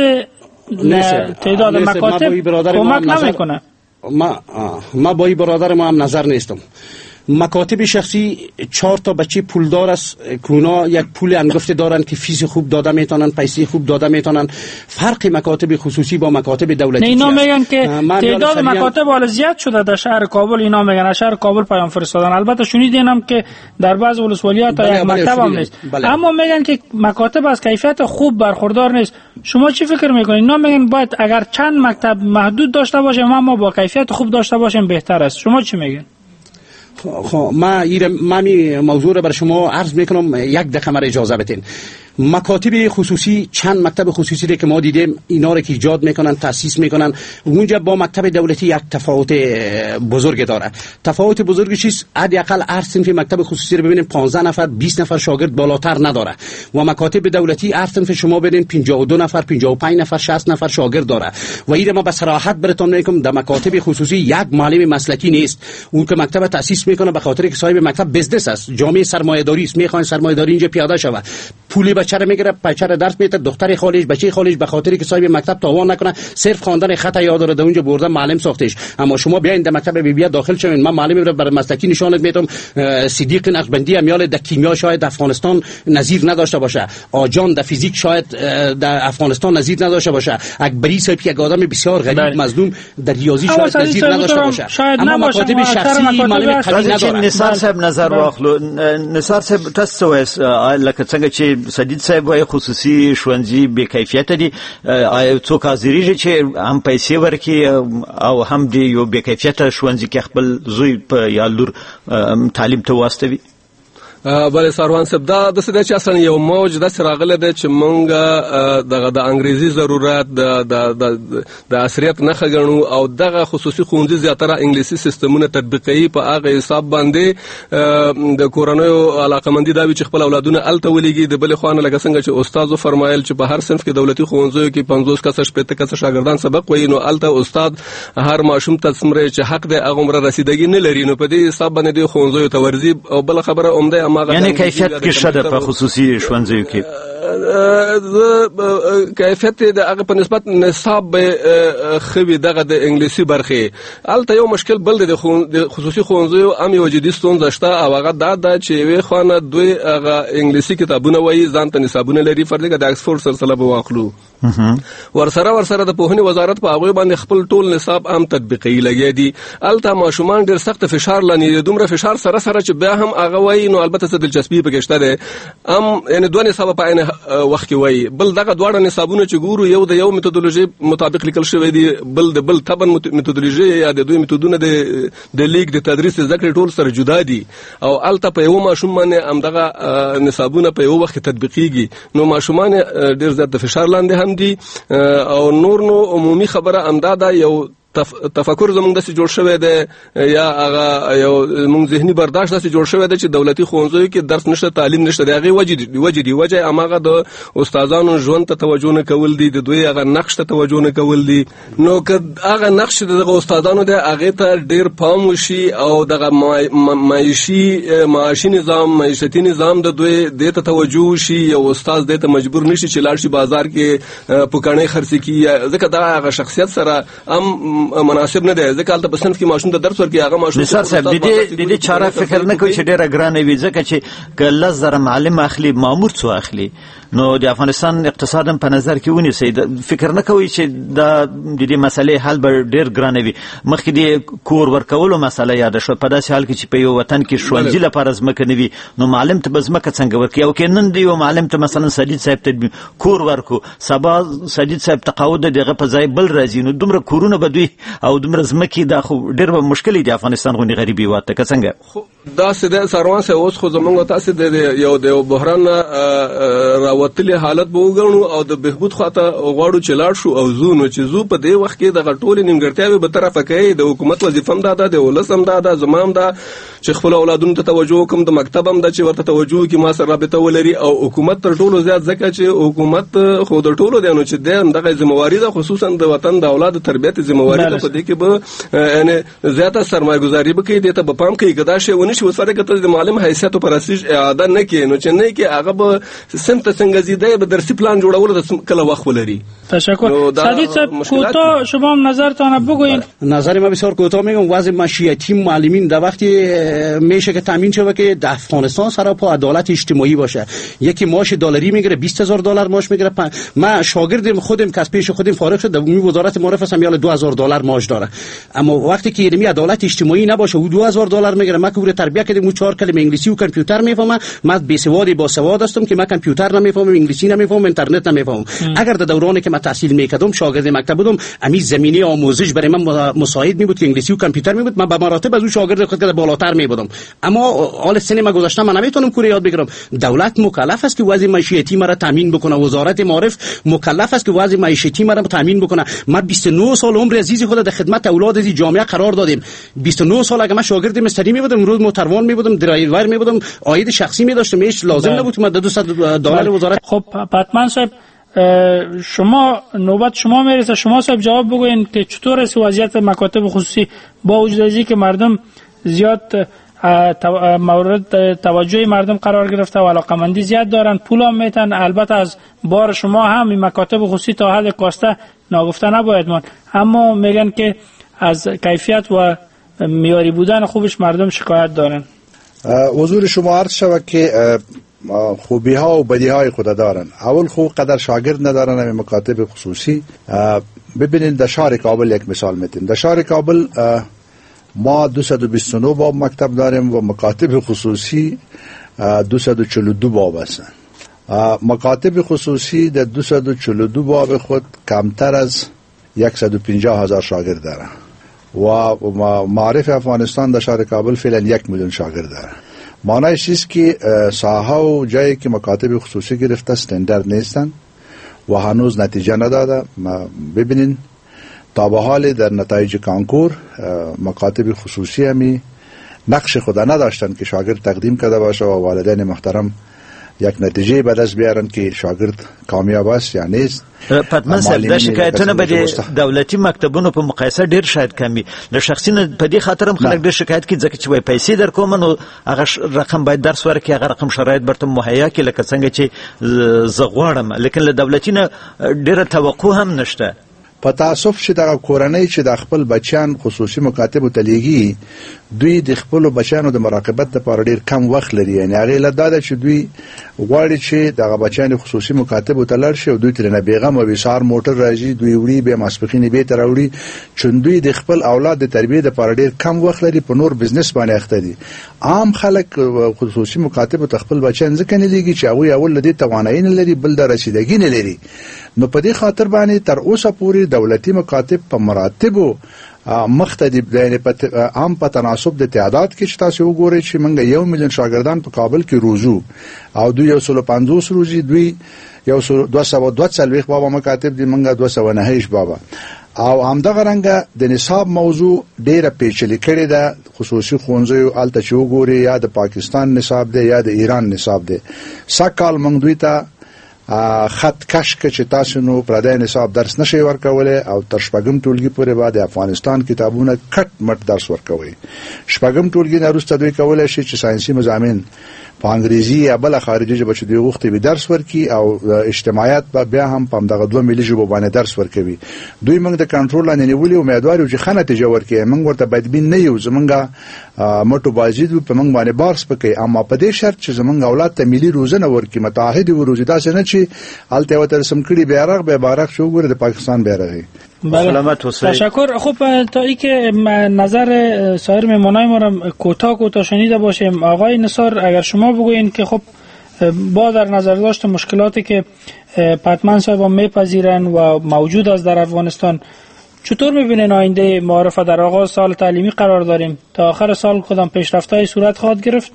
تعداد مکاتب کمک نمیکنه؟ ما ما با این برادر ما هم نظر نیستم. مکاتب شخصی چهار تا بچه پولدار است که اونا یک پول انگفته دارن که فیس خوب داده میتونن، پیسه خوب داده میتونن. فرق مکاتب خصوصی با مکاتب دولتی اینا میگن که تعداد مکاتب حالا زیاد شده در شهر کابل. اینا میگن از شهر کابل پیام فرستادن. البته شنیدینم که در بعض ولسوالیات تا یک مکتب هم نیست. بله. اما میگن که مکاتب از کیفیت خوب برخوردار نیست. شما چی فکر میکنید؟ اینا میگن باید اگر چند مکتب محدود داشته باشه اما با کیفیت خوب داشته باشیم بهتر است. شما چی میگین؟ خب ما این ما می موضوع رو بر شما عرض میکنم، یک دقیقه مرا اجازه بدین. مکاتب خصوصی چند مکتب خصوصی رو که ما دیدیم اینا رو که ایجاد میکنن، تاسیس میکنن، اونجا با مکتب دولتی یک تفاوت بزرگ داره. تفاوت بزرگی چیست؟ حداقل هر صنف مکتب خصوصی رو ببینید پانزده نفر بیست نفر شاگرد بالاتر نداره و مکاتب دولتی هر صنف شما ببینید پنجاه و دو نفر پنجاه و پنج نفر شصت نفر شاگرد داره. و این ما به صراحت براتون میگم در مکاتب خصوصی یک معلم مسلکی نیست. اون که مکتب تاسیس میکنه به خاطر که صاحب مکتب بزنس است، جامعه سرمایه‌داری است، میخوان سرمایه‌داری اینجا پیاده شود، پول بچه رو میگیره، بچه رو درس میده، دختر خالش بچه خالش به خاطر که صاحب مکتب تاوان نکنه صرف خواندن خط یاد داره اونجا برده معلم ساختش. اما شما بیاین در مکتب بی بی داخل شوین، من معلم رو بر مسلکی نشانت میدم. صدیق نقشبندی امیال در کیمیا شاید افغانستان نظیر نداشته باشه، آجان در فیزیک شاید در افغانستان نظیر نداشته باشه، اکبری صاحب یک آدم بسیار غریب مظلوم در ریاضی شاید نظیر نداشته باشه. اما مکاتب شخصی معلم خالی نداره. نثار صاحب نظر واخلو. نثار صاحب تاسو وایس لکه څنګه چې سدید صاحب وايي خصوصي ښوونځي بې کیفیته دي، آیا څوک حاضرېږي چې هم پیسې ورکړي او هم د یو بې کیفیته ښوونځي کې خپل زوی په یا لور تعلیم ته واستوي؟ بله ساروان صاحب دا د څه چې اصلا یو موج د سراغله د چې مونږه دغه د انګریزي ضرورت د د د عصریت نه خګنو او دغه خصوصي ښوونځي زیاتره انګلیسي سیستمونه تطبیقي په هغه حساب باندې د کورونو علاقمندي دا وی چې خپل اولادونه الته ولېږي. د بل خوانه لکه څنګه چې استادو فرمایل چې په هر صنف کې دولتي ښوونځیو کې پنځوس کسه شپږ کسه شاګردان سبق وایي، نو الته استاد هر ماشوم ته څومره چې حق د هغه عمر رسیدګي نه لري، نو په دې حساب باندې د ښوونځیو ته ورځي. او بل خبره عمده یعنی کیفیت کې شته په خصوصي ښوونځیو کې کیفیت د هغه په نسبت نصاب خوي دغه د انګلیسي برخه الته یو مشکل بل د خصوصي ښوونځیو ام یو جدي ستونزه شته او هغه دا د چې وی خوانه دوی هغه انګلیسي کتابونه وایي ځان ته نصابونه لري، فرض کړه د اکسفورد سلسله به واخلو ورسره ورسره د پوهنې وزارت په هغه باندې خپل ټول نصاب عام تطبیقي لګي دي. الته ماشومان ډېر سخت فشار لانی دومره فشار سره سره چې بیا هم هغه وایي، نو البته ته څه دلچسپي پکې شته ده ام یعنی دوه نصاب په عین وخت کې وایي بل دغه دواړه نصابونه چې ګورو یو د یو میتودولوژي مطابق لیکل شوی دی بل د بل تبن میتودولوژي یا د دوی میتودونه د د لیک د تدریس ذکر ټول سره جدا دي او الته په یو ماشوم باندې ام دغه نصابونه په یو وخت تطبیقيږي نو ماشومان ډیر زیات د فشار لاندې هم دي او نور نو عمومي خبره امداده یو تفکر زمونږ داسې جوړ شوی دی یا هغه یو مونږ ذهني برداشت داسې جوړ شوی دی چې دولتي ښوونځیو کې درس نشته تعلیم نشته د هغې وجې دي وجه هماغه د استادانو ژوند ته توجه نه کول دي د دوی هغه نقش ته توجه نه کول دي نو که هغه نقش د دغه استادانو دی هغې ته ډېر پام وشي او دغه معیشي معاشي نظام معیشتي نظام د دوی دې ته توجه وشي یو استاد دې ته مجبور نشي چې لاړ شي بازار کې پوکاڼۍ خرڅې کړي ځکه دا هغه شخصیت سره هم مناسب نه دی ځکه هلته په صنف کې ماشوم ته درس ورکوي هغه ماشوم نثار صاحب د دې چاره فکر نه کوي چې ډېره ګرانه وي ځکه چې که لس زره معلم اخلي مامور څو اخلي نو د افغانستان اقتصاد هم په نظر کې ونیسئ فکر نه کوي چې دا د دې مسلې حل به ډېر ګرانه وي مخکې د کور ورکولو مسله یاده شوه په داسې حال کې چې په یو وطن کې ښوونځي لپاره ځمکه نه وي نو معلم ته به ځمکه څنګه ورکړي او که نن د یو معلم ته مثلا سجید صاحب ته کور ورکو سبا سجید صاحب تقاعد د هغه په ځای بل راځي نو دومره کورونه به دوی او دومره ځمکې دا خو ډېر به مشکل دی افغانستان غوندې غریبي هېواد ته که څنګه داسې دی سروان صاحب اوس خو زموږ تاسې د یو د بحران راوتلي حالت به وګڼو او د بهبود خواته غواړو چې لاړ شو او ځو نو چې ځو په دې وخت کې دغه ټولې نیمګړتیاوې به طرفه کوي د حکومت وظیفه هم دا ده د ولس هم دا ده زما هم دا چې خپل اولادونو ته توجه وکړم د مکتب هم ده چې ورته توجه وکړي ما سره رابطه ولري او حکومت تر ټولو زیات ځکه چې حکومت خو د ټولو دی نو چې دی همدغه ذمهواري ده خصوصا د وطن د اولاد تربیت ذمهواري ده په دې کې به یعنې زیاته سرمایه ګذاري به کوي دې ته به پام کوي که دا شی ونه شي اوس فرض کړه د معلم حیثیت او پرستیژ اعاده نه کړي نو چې نه کړي هغه به صنف ته څنګه ځي دی به درسي پلان جوړولو د کله وخت ولري تشکر سعید صاحب کوتاه شما هم نظرتان بگویید نظر ما بسیار کوتاه میگم وضع معیشتی معلمین در وقتی میشه که تامین شود که در افغانستان سر پا عدالت اجتماعی باشه یکی معاش دلاری میگیره بیست هزار دلار معاش میگیره پا... من شاگردم خودم که از پیش خودم فارغ شد در وزارت معارف هستم یال دو هزار دلار معاش داره اما وقتی که یعنی عدالت اجتماعی نباشه او دو هزار دلار میگیره من که تربیت کردم او چهار کلمه انگلیسی و کامپیوتر میفهمم من بیسوادی با سواد هستم که من کامپیوتر نمیفهمم انگلیسی نمیفهمم اینترنت نمیفهمم اگر در دورانی که من تحصیل میکردم شاگرد مکتب بودم امی زمینه آموزش برای من مساعد می بود که انگلیسی و کامپیوتر می بود من به مراتب از اون شاگرد خود که بالاتر می بودم اما حال سن ما گذشته من نمیتونم کور یاد بگیرم دولت مکلف است که وضع معیشتی مرا تامین بکنه وزارت معارف مکلف است که وضع معیشتی مرا تامین بکنه من بیست و نه سال عمر عزیز خود در خدمت اولاد از جامعه قرار دادیم بیست و نه سال اگه من شاگرد مستری می بودم روز موتروان می بودم درایور می بودم عاید شخصی می داشتم هیچ لازم نبود که من دویست دلار وزارت. خب پتمن صاحب شما نوبت شما میرسه شما صاحب جواب بگوین که چطور است وضعیت مکاتب خصوصی با وجود از اینکه مردم زیاد مورد توجه مردم قرار گرفته و علاقمندی زیاد دارن پول هم میتن البته از بار شما هم این مکاتب خصوصی تا حد کاسته ناگفته نباید ماند اما میگن که از کیفیت و معیاری بودن خوبش مردم شکایت دارن. حضور شما عرض شود که خوبی ها و بدی های خود دارن اول خوب قدر شاگرد ندارن همین مکاتب خصوصی ببینید در شهر کابل یک مثال میتیم در شهر کابل ما دویست و بیست و نه باب مکتب داریم و مکاتب خصوصی دویست و چهل و دو باب هستن مکاتب خصوصی در دویست و چهل و دو باب خود کمتر از صد و پنجاه هزار شاگرد دارن و معارف افغانستان در شهر کابل فعلا یک میلیون شاگرد دارن معنی چیست که ساحه و جایی که مکاتب خصوصی گرفته استاندارد نیستن و هنوز نتیجه نداده ببینین تا به حال در نتایج کانکور مکاتب خصوصی همی نقش خود نداشتن که شاگرد تقدیم کرده باشه و والدین محترم یک نتیجه به دست بیارن که شاگرد کامیاب است یا نیست. پتمن صاحب دا شکایتونه به دولتي مکتبونو په مقایسه ډیر شاید کمی د شخصي نه په دې خاطر هم خلک ډیر شکایت کوي ځکه چې وای پیسې در کوم نو هغه رقم باید درس ورکړي هغه رقم شرایط برته مهیا کړي لکه څنګه چې زه غواړم لیکن له دولتي نه ډیره توقع هم نشته. په تاسف چې د کورنۍ چې د خپل بچیان خصوصي مکاتب ته لیږي دوی د خپل بچیانو د مراقبت لپاره ډیر کم وخت لري. یعنی هغه لداده چې دوی غواړي چې د بچیان خصوصي مکاتب ته لاړ شي او دوی ترنه بیغم او وسار موټر راځي دوی وړي به ماسپخین به تر وړي چې دوی د خپل اولاد د تربیه لپاره ډیر کم وخت لري په نور بزنس باندې اخته دي. عام خلک خصوصي مکاتب ته خپل بچیان ځکه نه لیږي چې هغه اول لدی توانایي نه لري بل د رسیدګي نه لري. نو په دې خاطر باندې تر اوسه پورې دولتي مکاتب په مراتبو مختلف یعنی په عام په تناسب د تعداد کې چې تاسو وګورئ چې موږ یو میلیون شاګردان په کابل کې روزو او دوی یو سل پنځوس روزي دوی یو سل دوه سوه دوه څلوېښت بابا مکاتب دي موږ دوه سوه نهه ویشت بابا او همدغه رنګه د نصاب موضوع ډیره پیچلې کړې ده. خصوصي ښوونځیو هلته چې وګورئ یا د پاکستان نصاب دی یا د ایران نصاب دی. سږکال موږ دوی ته خط کش که چې تاسو نو پردای نصاب درس نشي ورکولای او تر شپږم ټولګي پورې بعد افغانستان کتابونه کټ مټ درس ورکوي. شپږم ټولګي نه وروسته دوی کولای شي چې ساينسي مضامین په انګریزي یا بل خارجي ژبه چې دوی غوښتي به درس ورکي او اجتماعیات به بیا هم په دغه دوه ملي ژبو باندې درس ورکوي. دوی موږ د کنټرول لاندې نیولې امیدوار یو چې ښه نتیجه ورکړي. موږ ورته بدبین نه یو زمونږه موټو بازید په موږ باندې بارس پکې اما په دې شرط چې زمونږ اولاد ته ملي روزنه ورکړي متعهد وروزي داسې نه چې الته وته رسم کړي بیرغ به بیرغ شو ګوره د پاکستان بیرغ. سلامت و تشکر. خب تا ای که نظر سایر مهمانای ما را کوتاه کوتاه شنیده باشیم آقای نثار اگر شما بگوین که خب با در نظر داشت مشکلاتی که پتمن صاحب میپذیرن و موجود است در افغانستان چطور میبینین آینده معارف در آغاز سال تعلیمی قرار داریم تا آخر سال کدام پیشرفت‌های صورت خواهد گرفت؟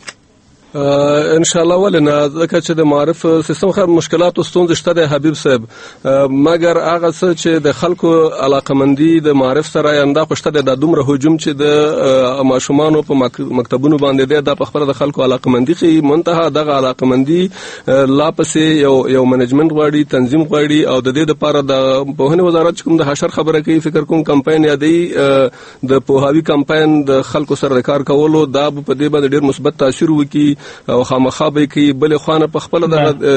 ان شاء الله ولنه ځکه چې د معرف سیستم خیر مشکلات او ستونزې شته د حبیب صاحب مګر هغه څه چې د خلکو علاقمندي د معرف سره انده خوشته د دومره هجوم چې د ماشومان په مکتبونو باندې ده د خبره د خلکو علاقمندي خي منتها دغه علاقمندي لا پسې یو یو منیجمنت غواړي تنظیم غواړي او د دې لپاره د پوهنې وزارت کوم د حشر خبره کوي فکر کوم کمپاین یادي د پوهاوی کمپاین د خلکو سره کار کولو دا په دې باندې ډیر مثبت تاثیر وکړي او خامخا به کې بل خوانه په خپل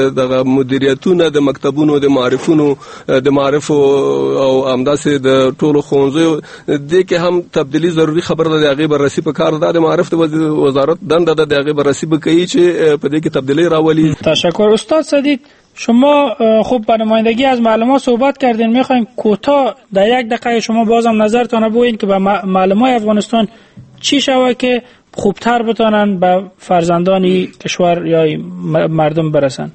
د مدیریتونو د مکتبونو د معرفونو د معرف او امداسه د ټولو ښوونځیو د کې هم تبدیلی ضروری خبره ده هغه بررسي په کار ده د معرف د وزارت دنده ده هغه بررسي بکوي چې په دې کې تبدیلی راولي. تشکر استاد صدیق. شما خوب با نمایندگی از معلمان صحبت کردین میخوایم کوتاه در یک دقیقه شما بازم نظرتان بگوین که به معلمان افغانستان چی شود که خوبتر بتانن به فرزندان کشور یا مردم برسن.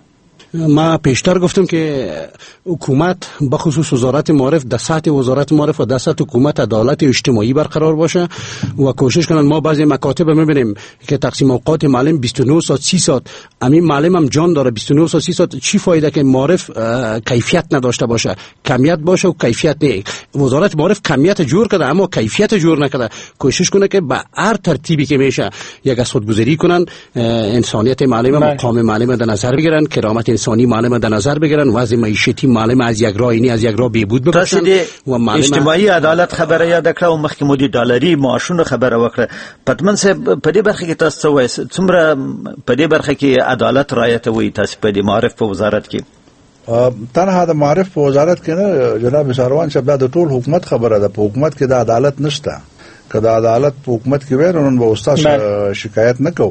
ما پیشتر گفتم که حکومت به خصوص وزارت معارف در سطح وزارت معارف و در سطح حکومت عدالت اجتماعی برقرار باشه و کوشش کنن. ما بعضی مکاتب میبینیم که تقسیم اوقات معلم بیست و نه ساعت سی ساعت همین معلم هم جان داره بیست و نه ساعت سی ساعت چی فایده که معارف کیفیت نداشته باشه کمیت باشه و کیفیت نه. وزارت معارف کمیت جور کرده اما کیفیت جور نکرده. کوشش کنه که به هر ترتیبی که میشه یک از خودگذری کنن انسانیت معلم مقام معلم در نظر بگیرن کرامت انسانی معلم در نظر بگیرن وضع معیشتی معلم از یک راه اینی از یک راه بهبود ببخشن و معلم اجتماعي عدالت خبره یاد کړه او مخکې مودي ډالري معاشونه خبره وکړه. پتمن صاحب په دې برخه کې تاسو وایي څومره په دې برخه کې عدالت رعایت وي تاسو په دې معرف په وزارت کې؟ تنها د معرف په وزارت کې نه جناب سروان صاحب د ټول حکومت خبره ده. په حکومت کې د عدالت نشته. که د عدالت په حکومت کې وای نو به استاد شکایت نکو.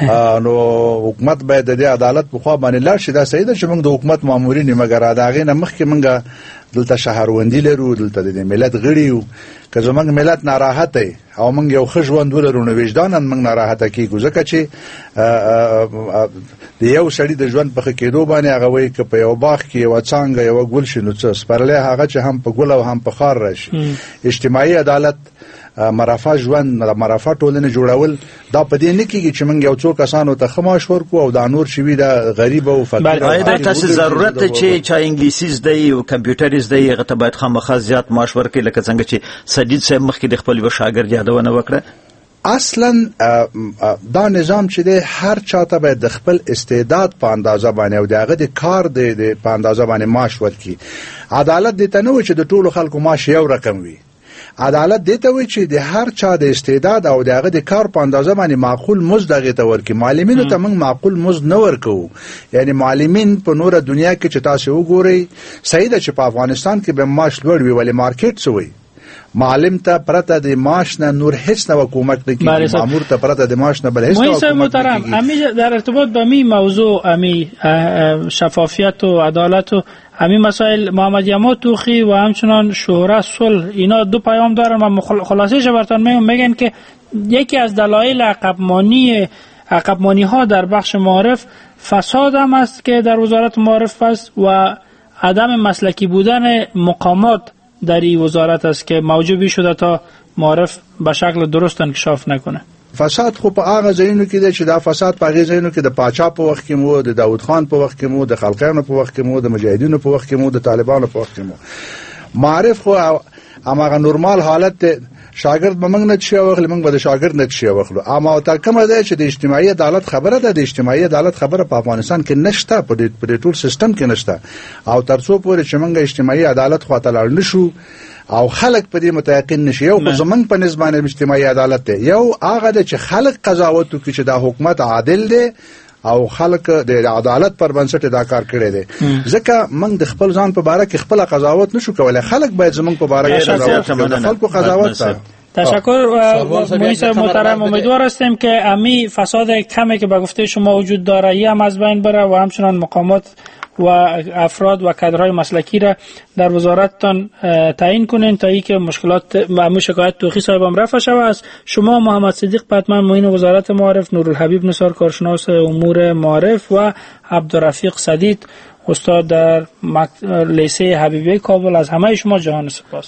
نو حکومت باید د عدالت په خوا باندې لاړ شي. دا صحیح ده چې موږ د حکومت مامورین مګر اداغې نه مخکې موږ دلته شهروندي لرو دلته د ملت غړي یو. که زموږ ملت ناراحت دی او موږ یو ښه ژوند ولرو نو وجداناً موږ ناراحته کیږو ځکه چې د یو سړي د ژوند په ښه کېدو باندې هغه وایي که په یو باغ کې یوه څانګه یوه ګل شي نو څه سپرلی هغه چې هم په ګل او هم په خار راشي. اجتماعي عدالت مرافع ژوند مرافع ټولنه جوړول دا په دې نه کېږي چې موږ یو څو کسانو ته ښه معاش ورکړو او دا نور شوي د غریب او فقیر. بله تاسو ضرورت ده چې چا انګلیسي زده یي او کمپیوټر زده یي هغه ته باید خامخا زیات معاش ورکړي لکه څنګه چې سدید صاحب مخکې د خپل یو شاګرد یادونه وکړه. اصلا دا نظام چې دی هر چاته باید د خپل استعداد په اندازه باندې او د هغه د کار د په اندازه باندې معاش ورکړي. عدالت دې ته نه و چې د ټولو خلکو معاش یو رقم وي. عدالت دته وي چې د هر چا د استعداد او دغه د کار په اندازه باندې معقول مزد دغه ته ورکړي. معلمینو ته موږ معقول مزد نه ورکو. یعنی معلمین په نور دنیا کې چې تاسو وګورئ صحیح ده چې په افغانستان کې به معاش لوړ وي ولی مارکیټ څه وي. معلم ته پرته د معاش نه نور هیڅ نه حکومت نه کوي. مامور ته پرته د معاش نه بل هیڅ نه حکومت نه کوي. امی در ارتباط با می موضوع امی شفافیت و عدالت و همین مسائل محمد یما توخی و همچنان شورا صلح اینا دو پیام دارن و خلاصه‌اش براتون میگم. میگن که یکی از دلایل عقبمانی عقبمانی ها در بخش معارف فساد هم است که در وزارت معارف است و عدم مسلکی بودن مقامات در این وزارت است که موجب شده تا معارف به شکل درست انکشاف نکنه. فساد خو په هغه ځایونو کې دی چې دا فساد په هغه ځایونو کې د پاچا په وخت کې مو، د داود خان په وخت کې مو، د خلقیانو په وخت کې مو، د مجاهدینو په وخت کې مو، د طالبانو په وخت کې مو. معرف خو هغه نورمال حالت شاګرد به موږ نه چي واخلې، موږ به د شاګرد نه چي واخلو. اما تا کومه ده چې د اجتماعي عدالت خبره ده، د اجتماعي عدالت خبره په افغانستان کې نشته، په دې ټول سیستم کې نشته. او ترڅو پورې چې موږ اجتماعي عدالت خو ته لاړ نشو او خلق په دې متيقن نشي، یو خو زمنګ په نسبانه اجتماعي عدالت ده، یو هغه ده چې خلق قضاوت کوي چې دا حکومت عادل دی او خلق د عدالت پر بنسټ دا کار کړی دی. ځکه موږ د خپل ځان په باره کې خپل قضاوت نشو کولای، خلق باید زموږ په باره کې قضاوت وکړي. خلکو قضاوت ته تشکر. محیط محترم، امیدوار هستیم که امی فساد کمی که به گفته شما وجود داره یه هم از بین بره و همچنان مقامات و افراد و کادرهای مسلکی را در وزارتتان تعیین کنین تا ای که مشکلات معمول شکایت توخی صاحب هم رفع شود. از شما محمد صدیق پتمن معین وزارت معارف، نورالحبیب نثار کارشناس امور معارف و عبدالرفیق سدید استاد در لیسه حبیبیه کابل، از همه شما جهان سپاس.